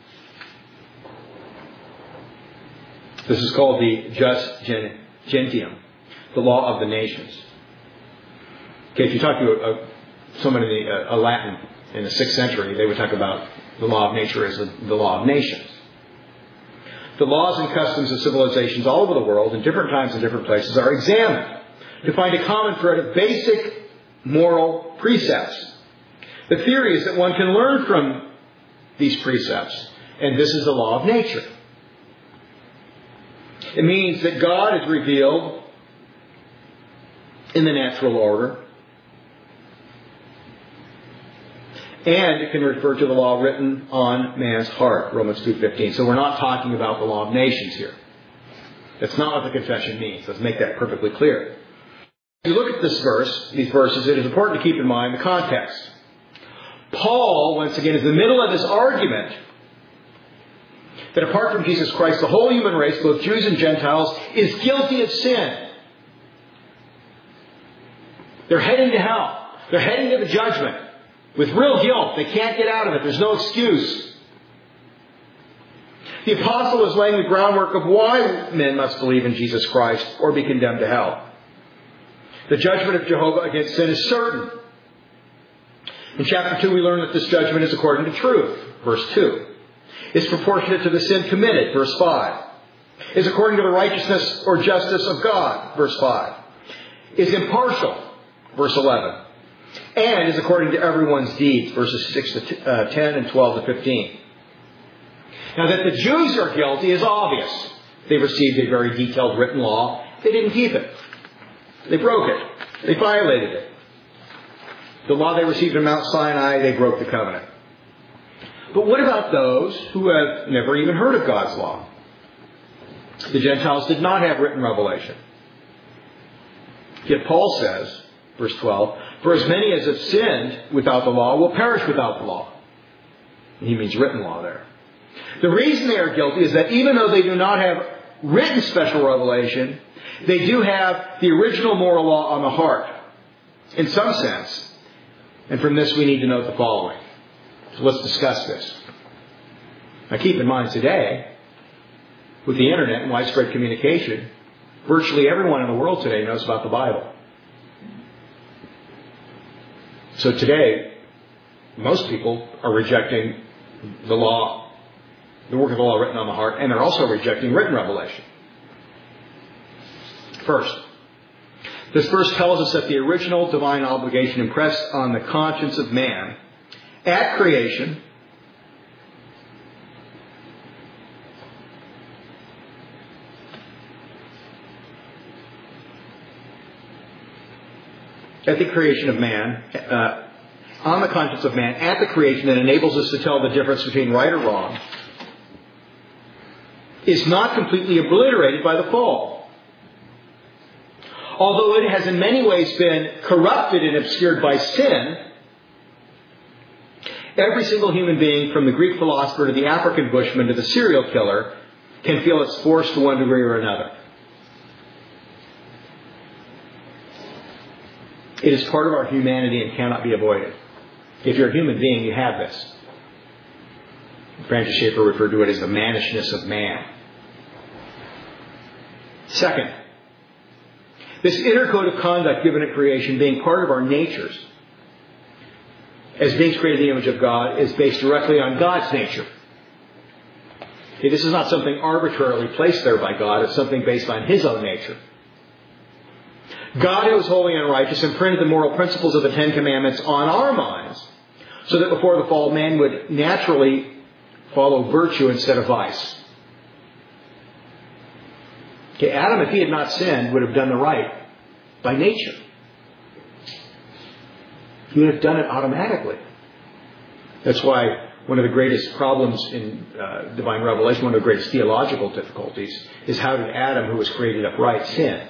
Speaker 1: This is called the jus gentium, the law of the nations. Okay, if you talk to someone in a Latin in the 6th century, they would talk about the law of nature as the law of nations. The laws and customs of civilizations all over the world, in different times and different places, are examined to find a common thread of basic moral precepts. The theory is that one can learn from these precepts, and this is the law of nature. It means that God is revealed in the natural order, and it can refer to the law written on man's heart, Romans 2:15. So we're not talking about the law of nations here. That's not what the confession means. Let's make that perfectly clear. If you look at these verses, it is important to keep in mind the context. Paul, once again, is in the middle of this argument that apart from Jesus Christ, the whole human race, both Jews and Gentiles, is guilty of sin. They're heading to hell. They're heading to the judgment with real guilt. They can't get out of it. There's no excuse. The apostle is laying the groundwork of why men must believe in Jesus Christ or be condemned to hell. The judgment of Jehovah against sin is certain. In chapter 2, we learn that this judgment is according to truth, verse 2. It's proportionate to the sin committed, verse 5. Is according to the righteousness or justice of God, verse 5. Is impartial, verse 11. And is according to everyone's deeds, verses 6 to 10 and 12 to 15. Now that the Jews are guilty is obvious. They received a very detailed written law. They didn't keep it. They broke it. They violated it. The law they received in Mount Sinai, they broke the covenant. But what about those who have never even heard of God's law? The Gentiles did not have written revelation. Yet Paul says, verse 12, "For as many as have sinned without the law will perish without the law." And he means written law there. The reason they are guilty is that even though they do not have written special revelation, they do have the original moral law on the heart, in some sense. And from this we need to note the following. So let's discuss this. Now keep in mind today, with the internet and widespread communication, virtually everyone in the world today knows about the Bible. So today, most people are rejecting the law, the work of the law written on the heart, and they're also rejecting written revelation. First, this verse tells us that the original divine obligation impressed on the conscience of man at creation of man, on the conscience of man at the creation that enables us to tell the difference between right or wrong, is not completely obliterated by the fall. Although it has in many ways been corrupted and obscured by sin, every single human being, from the Greek philosopher to the African bushman to the serial killer, can feel its force to one degree or another. It is part of our humanity and cannot be avoided. If you're a human being, you have this. Francis Schaeffer referred to it as the mannishness of man. Second, this inner code of conduct given at creation, being part of our natures, as beings created in the image of God, is based directly on God's nature. Okay, this is not something arbitrarily placed there by God. It's something based on His own nature. God, who is holy and righteous, imprinted the moral principles of the Ten Commandments on our minds, so that before the fall, man would naturally follow virtue instead of vice. Okay, Adam, if he had not sinned, would have done the right by nature. He would have done it automatically. That's why one of the greatest problems in divine revelation, one of the greatest theological difficulties, is how did Adam, who was created upright, sin?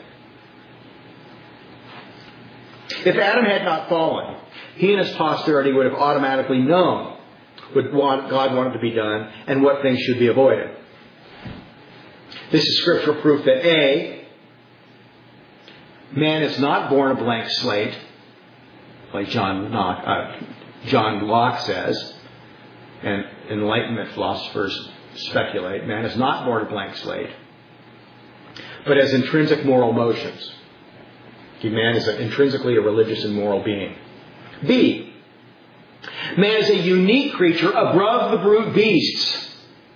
Speaker 1: If Adam had not fallen, he and his posterity would have automatically known what God wanted to be done and what things should be avoided. This is scriptural proof that A, man is not born a blank slate, like John Locke says, and Enlightenment philosophers speculate. Man is not born a blank slate, but has intrinsic moral motions. Man is intrinsically a religious and moral being. B, man is a unique creature above the brute beasts.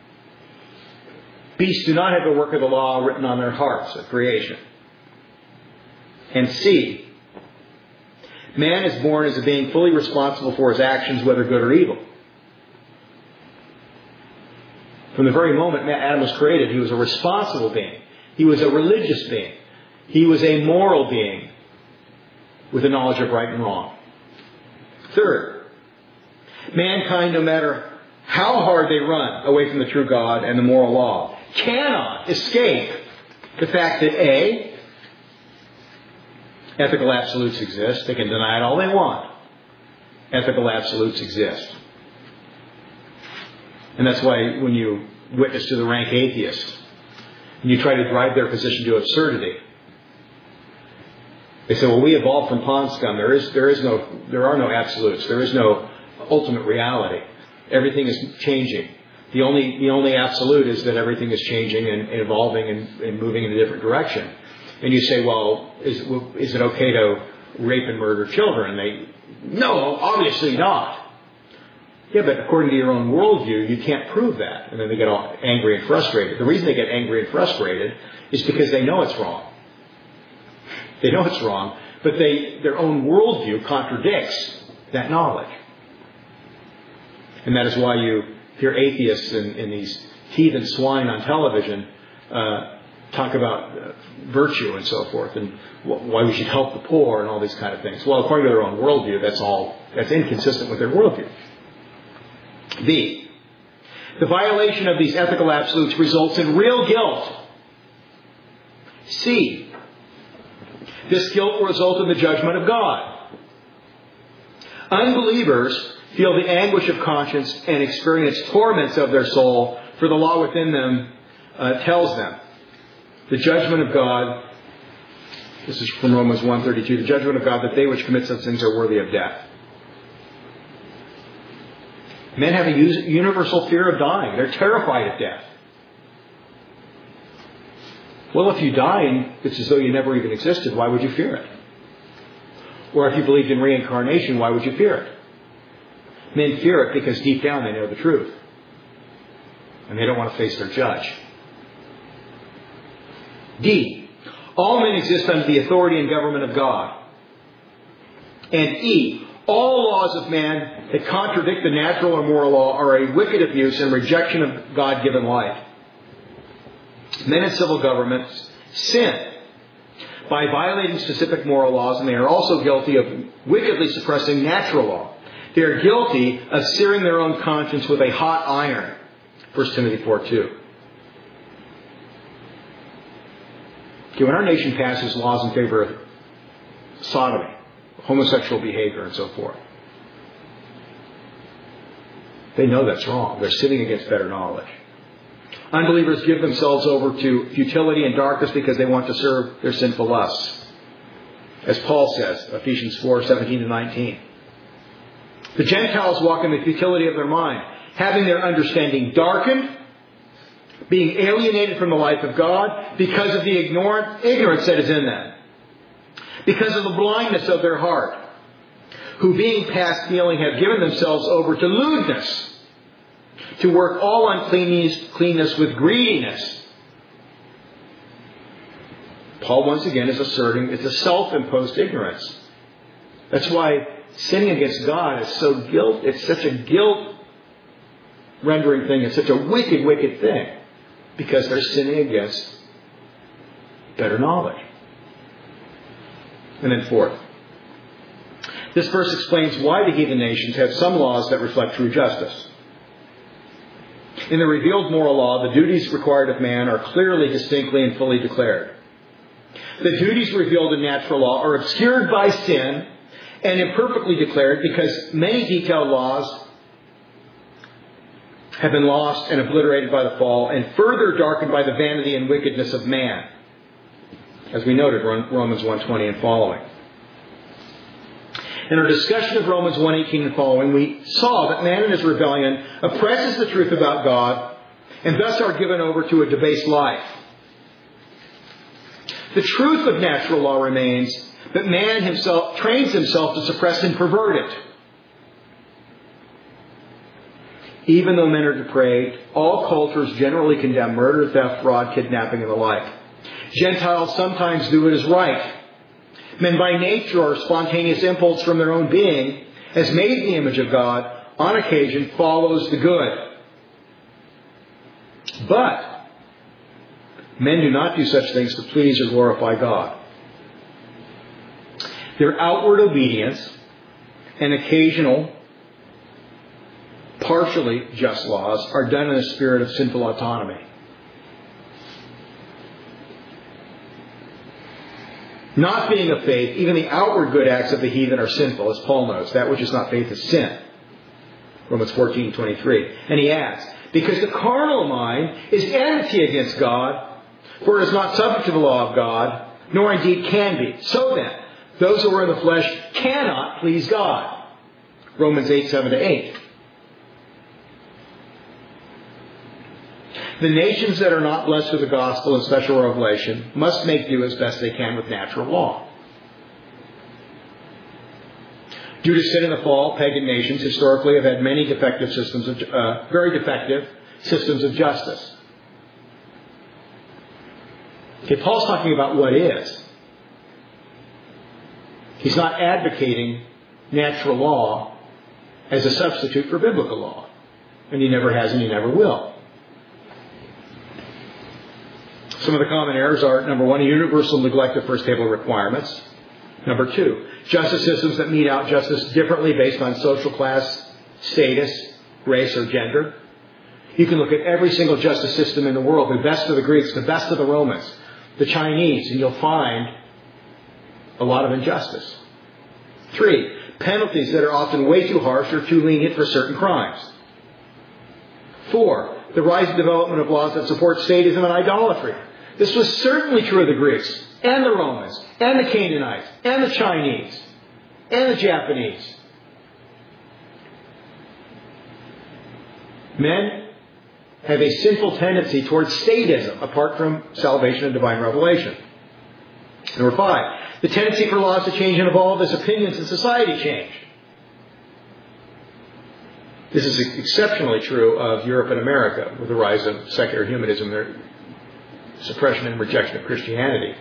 Speaker 1: Beasts do not have the work of the law written on their hearts at creation. And C, man is born as a being fully responsible for his actions, whether good or evil. From the very moment Adam was created, he was a responsible being. He was a religious being. He was a moral being with a knowledge of right and wrong. Third, mankind, no matter how hard they run away from the true God and the moral law, cannot escape the fact that A, ethical absolutes exist. They can deny it all they want. Ethical absolutes exist. And that's why when you witness to the rank atheist, and you try to drive their position to absurdity, they say, well, we evolved from pond scum. There are no absolutes. There is no ultimate reality. Everything is changing. The only absolute is that everything is changing and evolving and moving in a different direction. And you say, well, is it okay to rape and murder children? No, obviously not. Yeah, but according to your own worldview, you can't prove that. And then they get all angry and frustrated. The reason they get angry and frustrated is because they know it's wrong. They know it's wrong, but their own worldview contradicts that knowledge. And that is why you hear atheists and these heathen swine on television talk about virtue and so forth, and why we should help the poor and all these kind of things. Well, according to their own worldview, that's inconsistent with their worldview. B, the violation of these ethical absolutes results in real guilt. C, this guilt will result in the judgment of God. Unbelievers feel the anguish of conscience and experience torments of their soul, for the law within them tells them. The judgment of God, this is from Romans 1:32, the judgment of God that they which commit such things are worthy of death. Men have a universal fear of dying. They're terrified of death. Well, if you die and it's as though you never even existed, why would you fear it? Or if you believed in reincarnation, why would you fear it? Men fear it because deep down they know the truth. And they don't want to face their judge. D, all men exist under the authority and government of God. And E, all laws of man that contradict the natural or moral law are a wicked abuse and rejection of God-given light. Men in civil governments sin by violating specific moral laws, and they are also guilty of wickedly suppressing natural law. They are guilty of searing their own conscience with a hot iron. 1 Timothy 4:2. Okay, when our nation passes laws in favor of sodomy, homosexual behavior, and so forth, they know that's wrong. They're sinning against better knowledge. Unbelievers give themselves over to futility and darkness because they want to serve their sinful lusts. As Paul says, Ephesians 4:17-19. The Gentiles walk in the futility of their mind, having their understanding darkened, being alienated from the life of God because of the ignorance that is in them, because of the blindness of their heart, who being past feeling have given themselves over to lewdness, to work all uncleanness with greediness. Paul once again is asserting it's a self-imposed ignorance. That's why sinning against God is it's such a guilt-rendering thing. It's such a wicked, wicked thing. Because they're sinning against better knowledge. And then fourth, this verse explains why the heathen nations have some laws that reflect true justice. In the revealed moral law, the duties required of man are clearly, distinctly, and fully declared. The duties revealed in natural law are obscured by sin and imperfectly declared because many detailed laws have been lost and obliterated by the fall and further darkened by the vanity and wickedness of man. As we noted, Romans 1:20 and following. In our discussion of Romans 1:18 and following, we saw that man in his rebellion oppresses the truth about God and thus are given over to a debased life. The truth of natural law remains, but man himself trains himself to suppress and pervert it. Even though men are depraved, all cultures generally condemn murder, theft, fraud, kidnapping, and the like. Gentiles sometimes do what is right. Men by nature or spontaneous impulse from their own being, as made in the image of God, on occasion follows the good. But men do not do such things to please or glorify God. Their outward obedience and occasional, partially just laws are done in a spirit of sinful autonomy. Not being of faith, even the outward good acts of the heathen are sinful, as Paul notes. That which is not faith is sin. Romans 14:23. And he adds, because the carnal mind is enmity against God, for it is not subject to the law of God, nor indeed can be. So then, those who are in the flesh cannot please God. Romans 8:7-8. The nations that are not blessed with the gospel and special revelation must make do as best they can with natural law. Due to sin in the fall, pagan nations historically have had many very defective systems of justice. Okay, Paul's talking about what is. He's not advocating natural law as a substitute for biblical law. And he never has and he never will. Some of the common errors are, number one, a universal neglect of first table requirements. Number two, justice systems that mete out justice differently based on social class, status, race, or gender. You can look at every single justice system in the world, the best of the Greeks, the best of the Romans, the Chinese, and you'll find a lot of injustice. Three, penalties that are often way too harsh or too lenient for certain crimes. Four, the rise and development of laws that support sadism and idolatry. This was certainly true of the Greeks, and the Romans, and the Canaanites, and the Chinese, and the Japanese. Men have a sinful tendency towards sadism apart from salvation and divine revelation. Number five, the tendency for laws to change and evolve as opinions in society change. This is exceptionally true of Europe and America with the rise of secular humanism, their suppression and rejection of Christianity.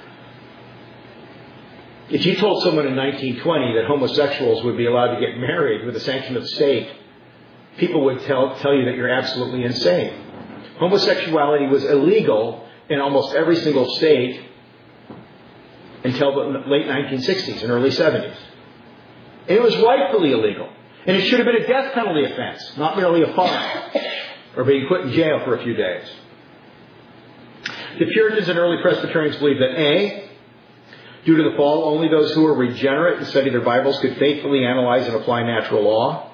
Speaker 1: If you told someone in 1920 that homosexuals would be allowed to get married with the sanction of the state, people would tell you that you're absolutely insane. Homosexuality was illegal in almost every single state until the late 1960s and early 70s. And it was rightfully illegal. And it should have been a death penalty offense, not merely a fine or being put in jail for a few days. The Puritans and early Presbyterians believed that A, due to the fall, only those who were regenerate and studied their Bibles could faithfully analyze and apply natural law.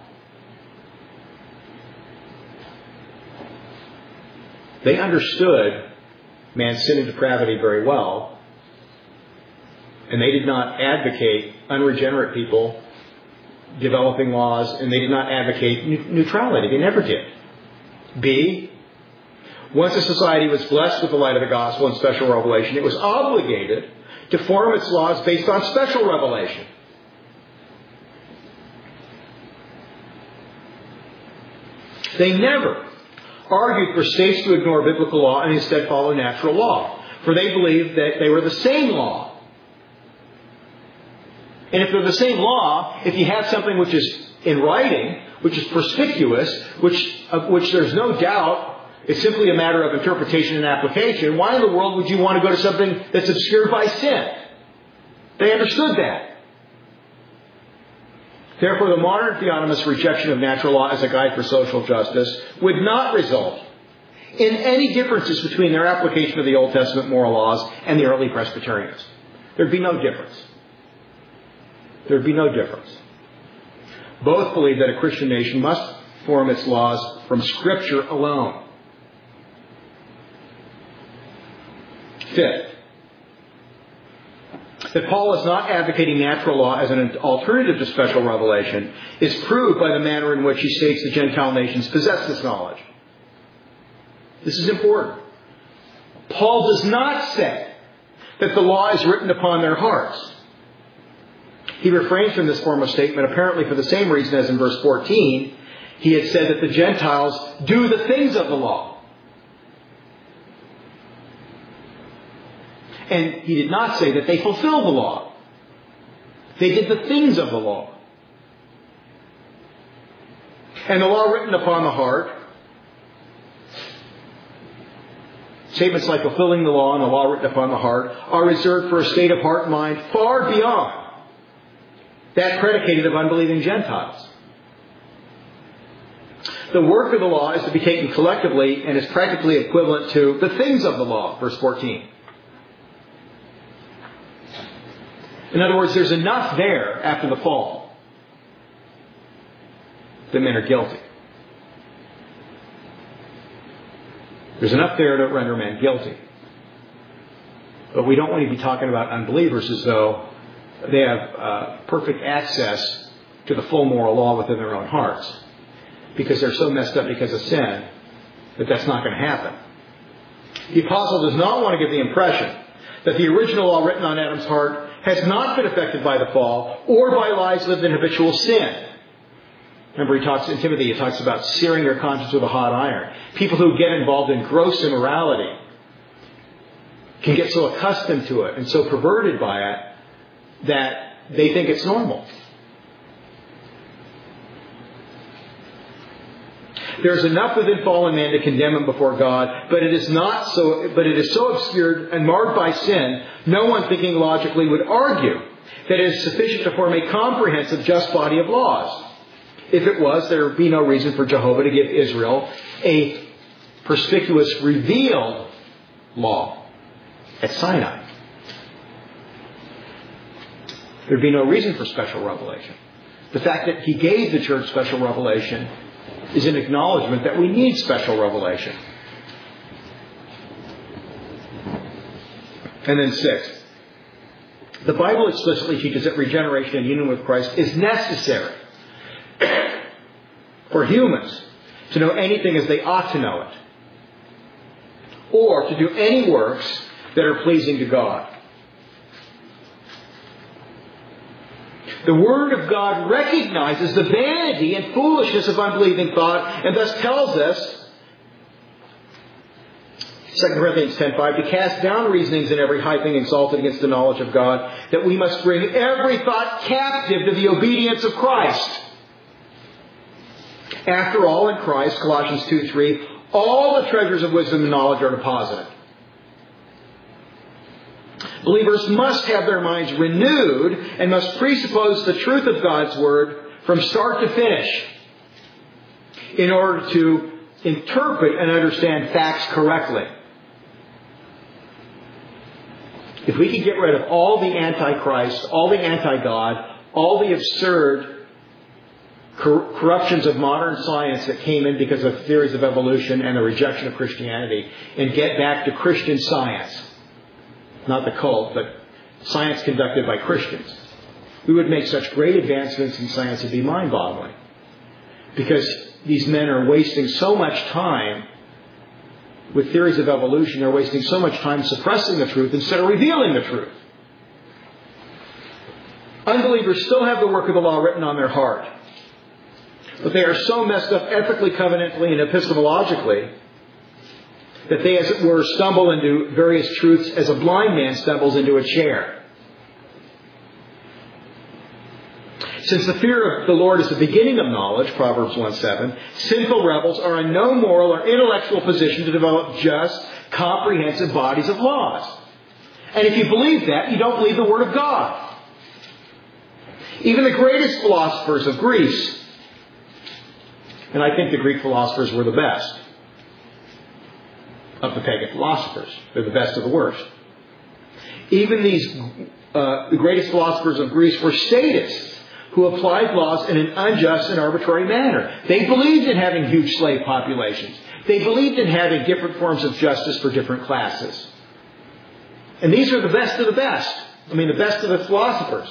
Speaker 1: They understood man's sin and depravity very well, and they did not advocate unregenerate people developing laws, and they did not advocate neutrality. They never did. B, once a society was blessed with the light of the gospel and special revelation, it was obligated to form its laws based on special revelation. They never argued for states to ignore biblical law and instead follow natural law, for they believed that they were the same law. And if they're the same law, if you have something which is in writing, which is perspicuous, of which there's no doubt, it's simply a matter of interpretation and application, why in the world would you want to go to something that's obscured by sin? They understood that. Therefore, the modern theonomist rejection of natural law as a guide for social justice would not result in any differences between their application of the Old Testament moral laws and the early Presbyterians. There'd be no difference. There'd be no difference. Both believe that a Christian nation must form its laws from Scripture alone. Fifth, that Paul is not advocating natural law as an alternative to special revelation is proved by the manner in which he states the Gentile nations possess this knowledge. This is important. Paul does not say that the law is written upon their hearts. He refrains from this form of statement apparently for the same reason as in verse 14. He had said that the Gentiles do the things of the law. And he did not say that they fulfill the law. They did the things of the law. And the law written upon the heart, statements like fulfilling the law and the law written upon the heart, are reserved for a state of heart and mind far beyond that predicated of unbelieving Gentiles. The work of the law is to be taken collectively and is practically equivalent to the things of the law, verse 14. In other words, there's enough there after the fall that men are guilty. There's enough there to render men guilty. But we don't want to be talking about unbelievers as though they have perfect access to the full moral law within their own hearts, because they're so messed up because of sin that that's not going to happen. The apostle does not want to give the impression that the original law written on Adam's heart has not been affected by the fall or by lives lived in habitual sin. Remember, in Timothy, he talks about searing their conscience with a hot iron. People who get involved in gross immorality can get so accustomed to it and so perverted by it that they think it's There is enough within fallen man to condemn him before God, but it is so obscured and marred by sin, no one thinking logically would argue that it is sufficient to form a comprehensive, just body of laws. If it was, there would be no reason for Jehovah to give Israel a perspicuous, revealed law at Sinai. There'd be no reason for special revelation. The fact that He gave the church special revelation is an acknowledgement that we need special revelation. And then 6. The Bible explicitly teaches that regeneration and union with Christ is necessary for humans to know anything as they ought to know it, or to do any works that are pleasing to God. The Word of God recognizes the vanity and foolishness of unbelieving thought, and thus tells us, 2 Corinthians 10:5, to cast down reasonings and every high thing exalted against the knowledge of God, that we must bring every thought captive to the obedience of Christ. After all, in Christ, Colossians 2:3, all the treasures of wisdom and knowledge are deposited. Believers must have their minds renewed and must presuppose the truth of God's Word from start to finish in order to interpret and understand facts correctly. If we could get rid of all the antichrist, all the anti-God, all the absurd corruptions of modern science that came in because of theories of evolution and the rejection of Christianity, and get back to Christian science, not the cult, but science conducted by Christians, we would make such great advancements in science, it'd be mind-boggling. Because these men are wasting so much time with theories of evolution. They're wasting so much time suppressing the truth instead of revealing the truth. Unbelievers still have the work of the law written on their heart, but they are so messed up ethically, covenantally, and epistemologically that they, as it were, stumble into various truths as a blind man stumbles into a chair. Since the fear of the Lord is the beginning of knowledge, Proverbs 1:7, sinful rebels are in no moral or intellectual position to develop just, comprehensive bodies of laws. And if you believe that, you don't believe the Word of God. Even the greatest philosophers of Greece, and I think the Greek philosophers were the best of the pagan philosophers. They're the best of the worst. Even the greatest philosophers of Greece were statists who applied laws in an unjust and arbitrary manner. They believed in having huge slave populations. They believed in having different forms of justice for different classes. And these are the best of the best. I mean, the best of the philosophers.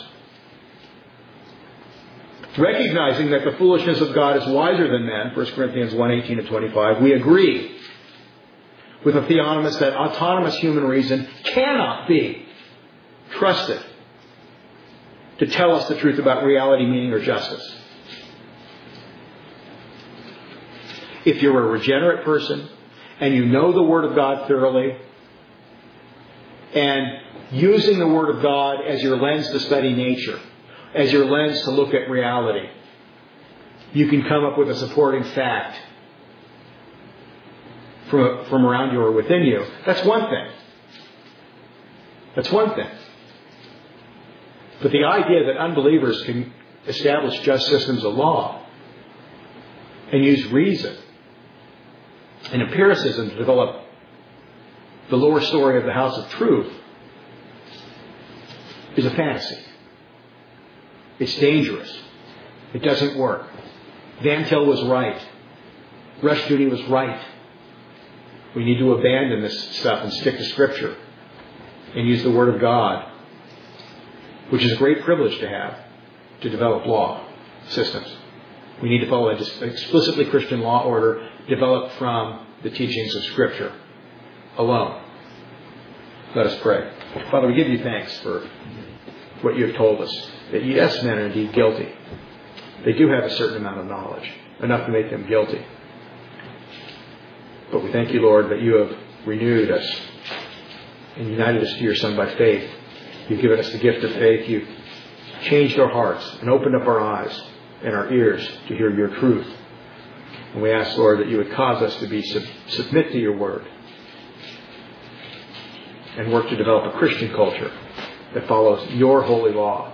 Speaker 1: Recognizing that the foolishness of God is wiser than men, 1 Corinthians 1:18-25, we agree with a theonomist that autonomous human reason cannot be trusted to tell us the truth about reality, meaning, or justice. If you're a regenerate person and you know the Word of God thoroughly, and using the Word of God as your lens to study nature, as your lens to look at reality, you can come up with a supporting fact from around you or within you. That's one thing. That's one thing. But the idea that unbelievers can establish just systems of law and use reason and empiricism to develop the lower story of the house of truth is a fantasy. It's dangerous. It doesn't work. Van Til was right. Rushdoony was right. We need to abandon this stuff and stick to Scripture and use the Word of God, which is a great privilege to have, to develop law systems. We need to follow an explicitly Christian law order developed from the teachings of Scripture alone. Let us pray. Father, we give you thanks for what you have told us, that yes, men are indeed guilty. They do have a certain amount of knowledge, enough to make them guilty. But we thank you, Lord, that you have renewed us and united us to your Son by faith. You've given us the gift of faith. You've changed our hearts and opened up our eyes and our ears to hear your truth. And we ask, Lord, that you would cause us to submit to your word and work to develop a Christian culture that follows your holy law.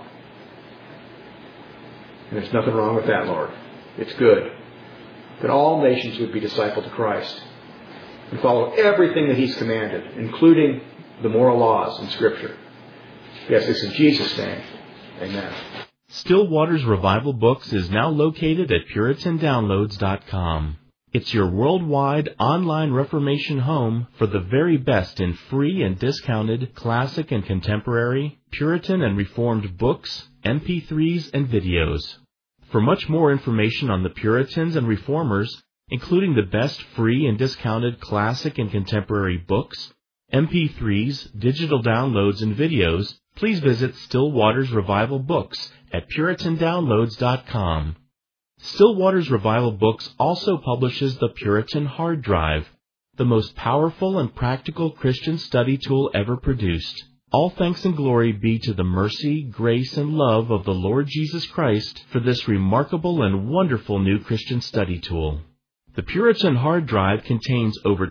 Speaker 1: And there's nothing wrong with that, Lord. It's good that all nations would be discipled to Christ and follow everything that He's commanded, including the moral laws in Scripture. Yes, this in Jesus' name. Amen.
Speaker 2: Still Waters Revival Books is now located at PuritanDownloads.com. It's your worldwide online Reformation home for the very best in free and discounted classic and contemporary, Puritan and Reformed books, MP3s, and videos. For much more information on the Puritans and Reformers, including the best free and discounted classic and contemporary books, MP3s, digital downloads, and videos, please visit Still Waters Revival Books at PuritanDownloads.com. Still Waters Revival Books also publishes the Puritan Hard Drive, the most powerful and practical Christian study tool ever produced. All thanks and glory be to the mercy, grace, and love of the Lord Jesus Christ for this remarkable and wonderful new Christian study tool. The Puritan Hard Drive contains over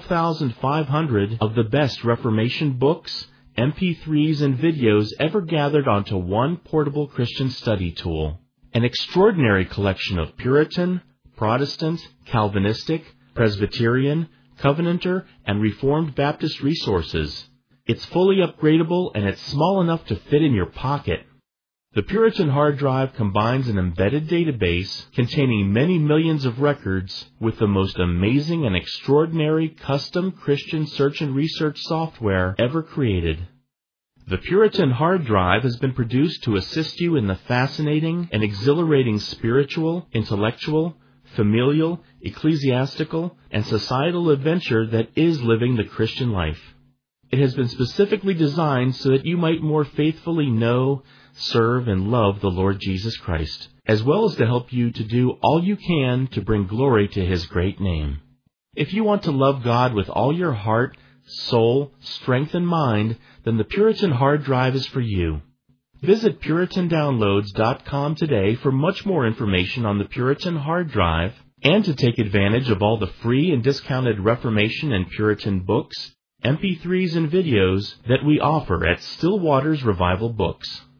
Speaker 2: 12,500 of the best Reformation books, MP3s, and videos ever gathered onto one portable Christian study tool. An extraordinary collection of Puritan, Protestant, Calvinistic, Presbyterian, Covenanter, and Reformed Baptist resources. It's fully upgradable and it's small enough to fit in your pocket. The Puritan Hard Drive combines an embedded database containing many millions of records with the most amazing and extraordinary custom Christian search and research software ever created. The Puritan Hard Drive has been produced to assist you in the fascinating and exhilarating spiritual, intellectual, familial, ecclesiastical, and societal adventure that is living the Christian life. It has been specifically designed so that you might more faithfully know, serve, and love the Lord Jesus Christ, as well as to help you to do all you can to bring glory to His great name. If you want to love God with all your heart, soul, strength, and mind, then the Puritan Hard Drive is for you. Visit PuritanDownloads.com today for much more information on the Puritan Hard Drive and to take advantage of all the free and discounted Reformation and Puritan books, MP3s, and videos that we offer at Still Waters Revival Books.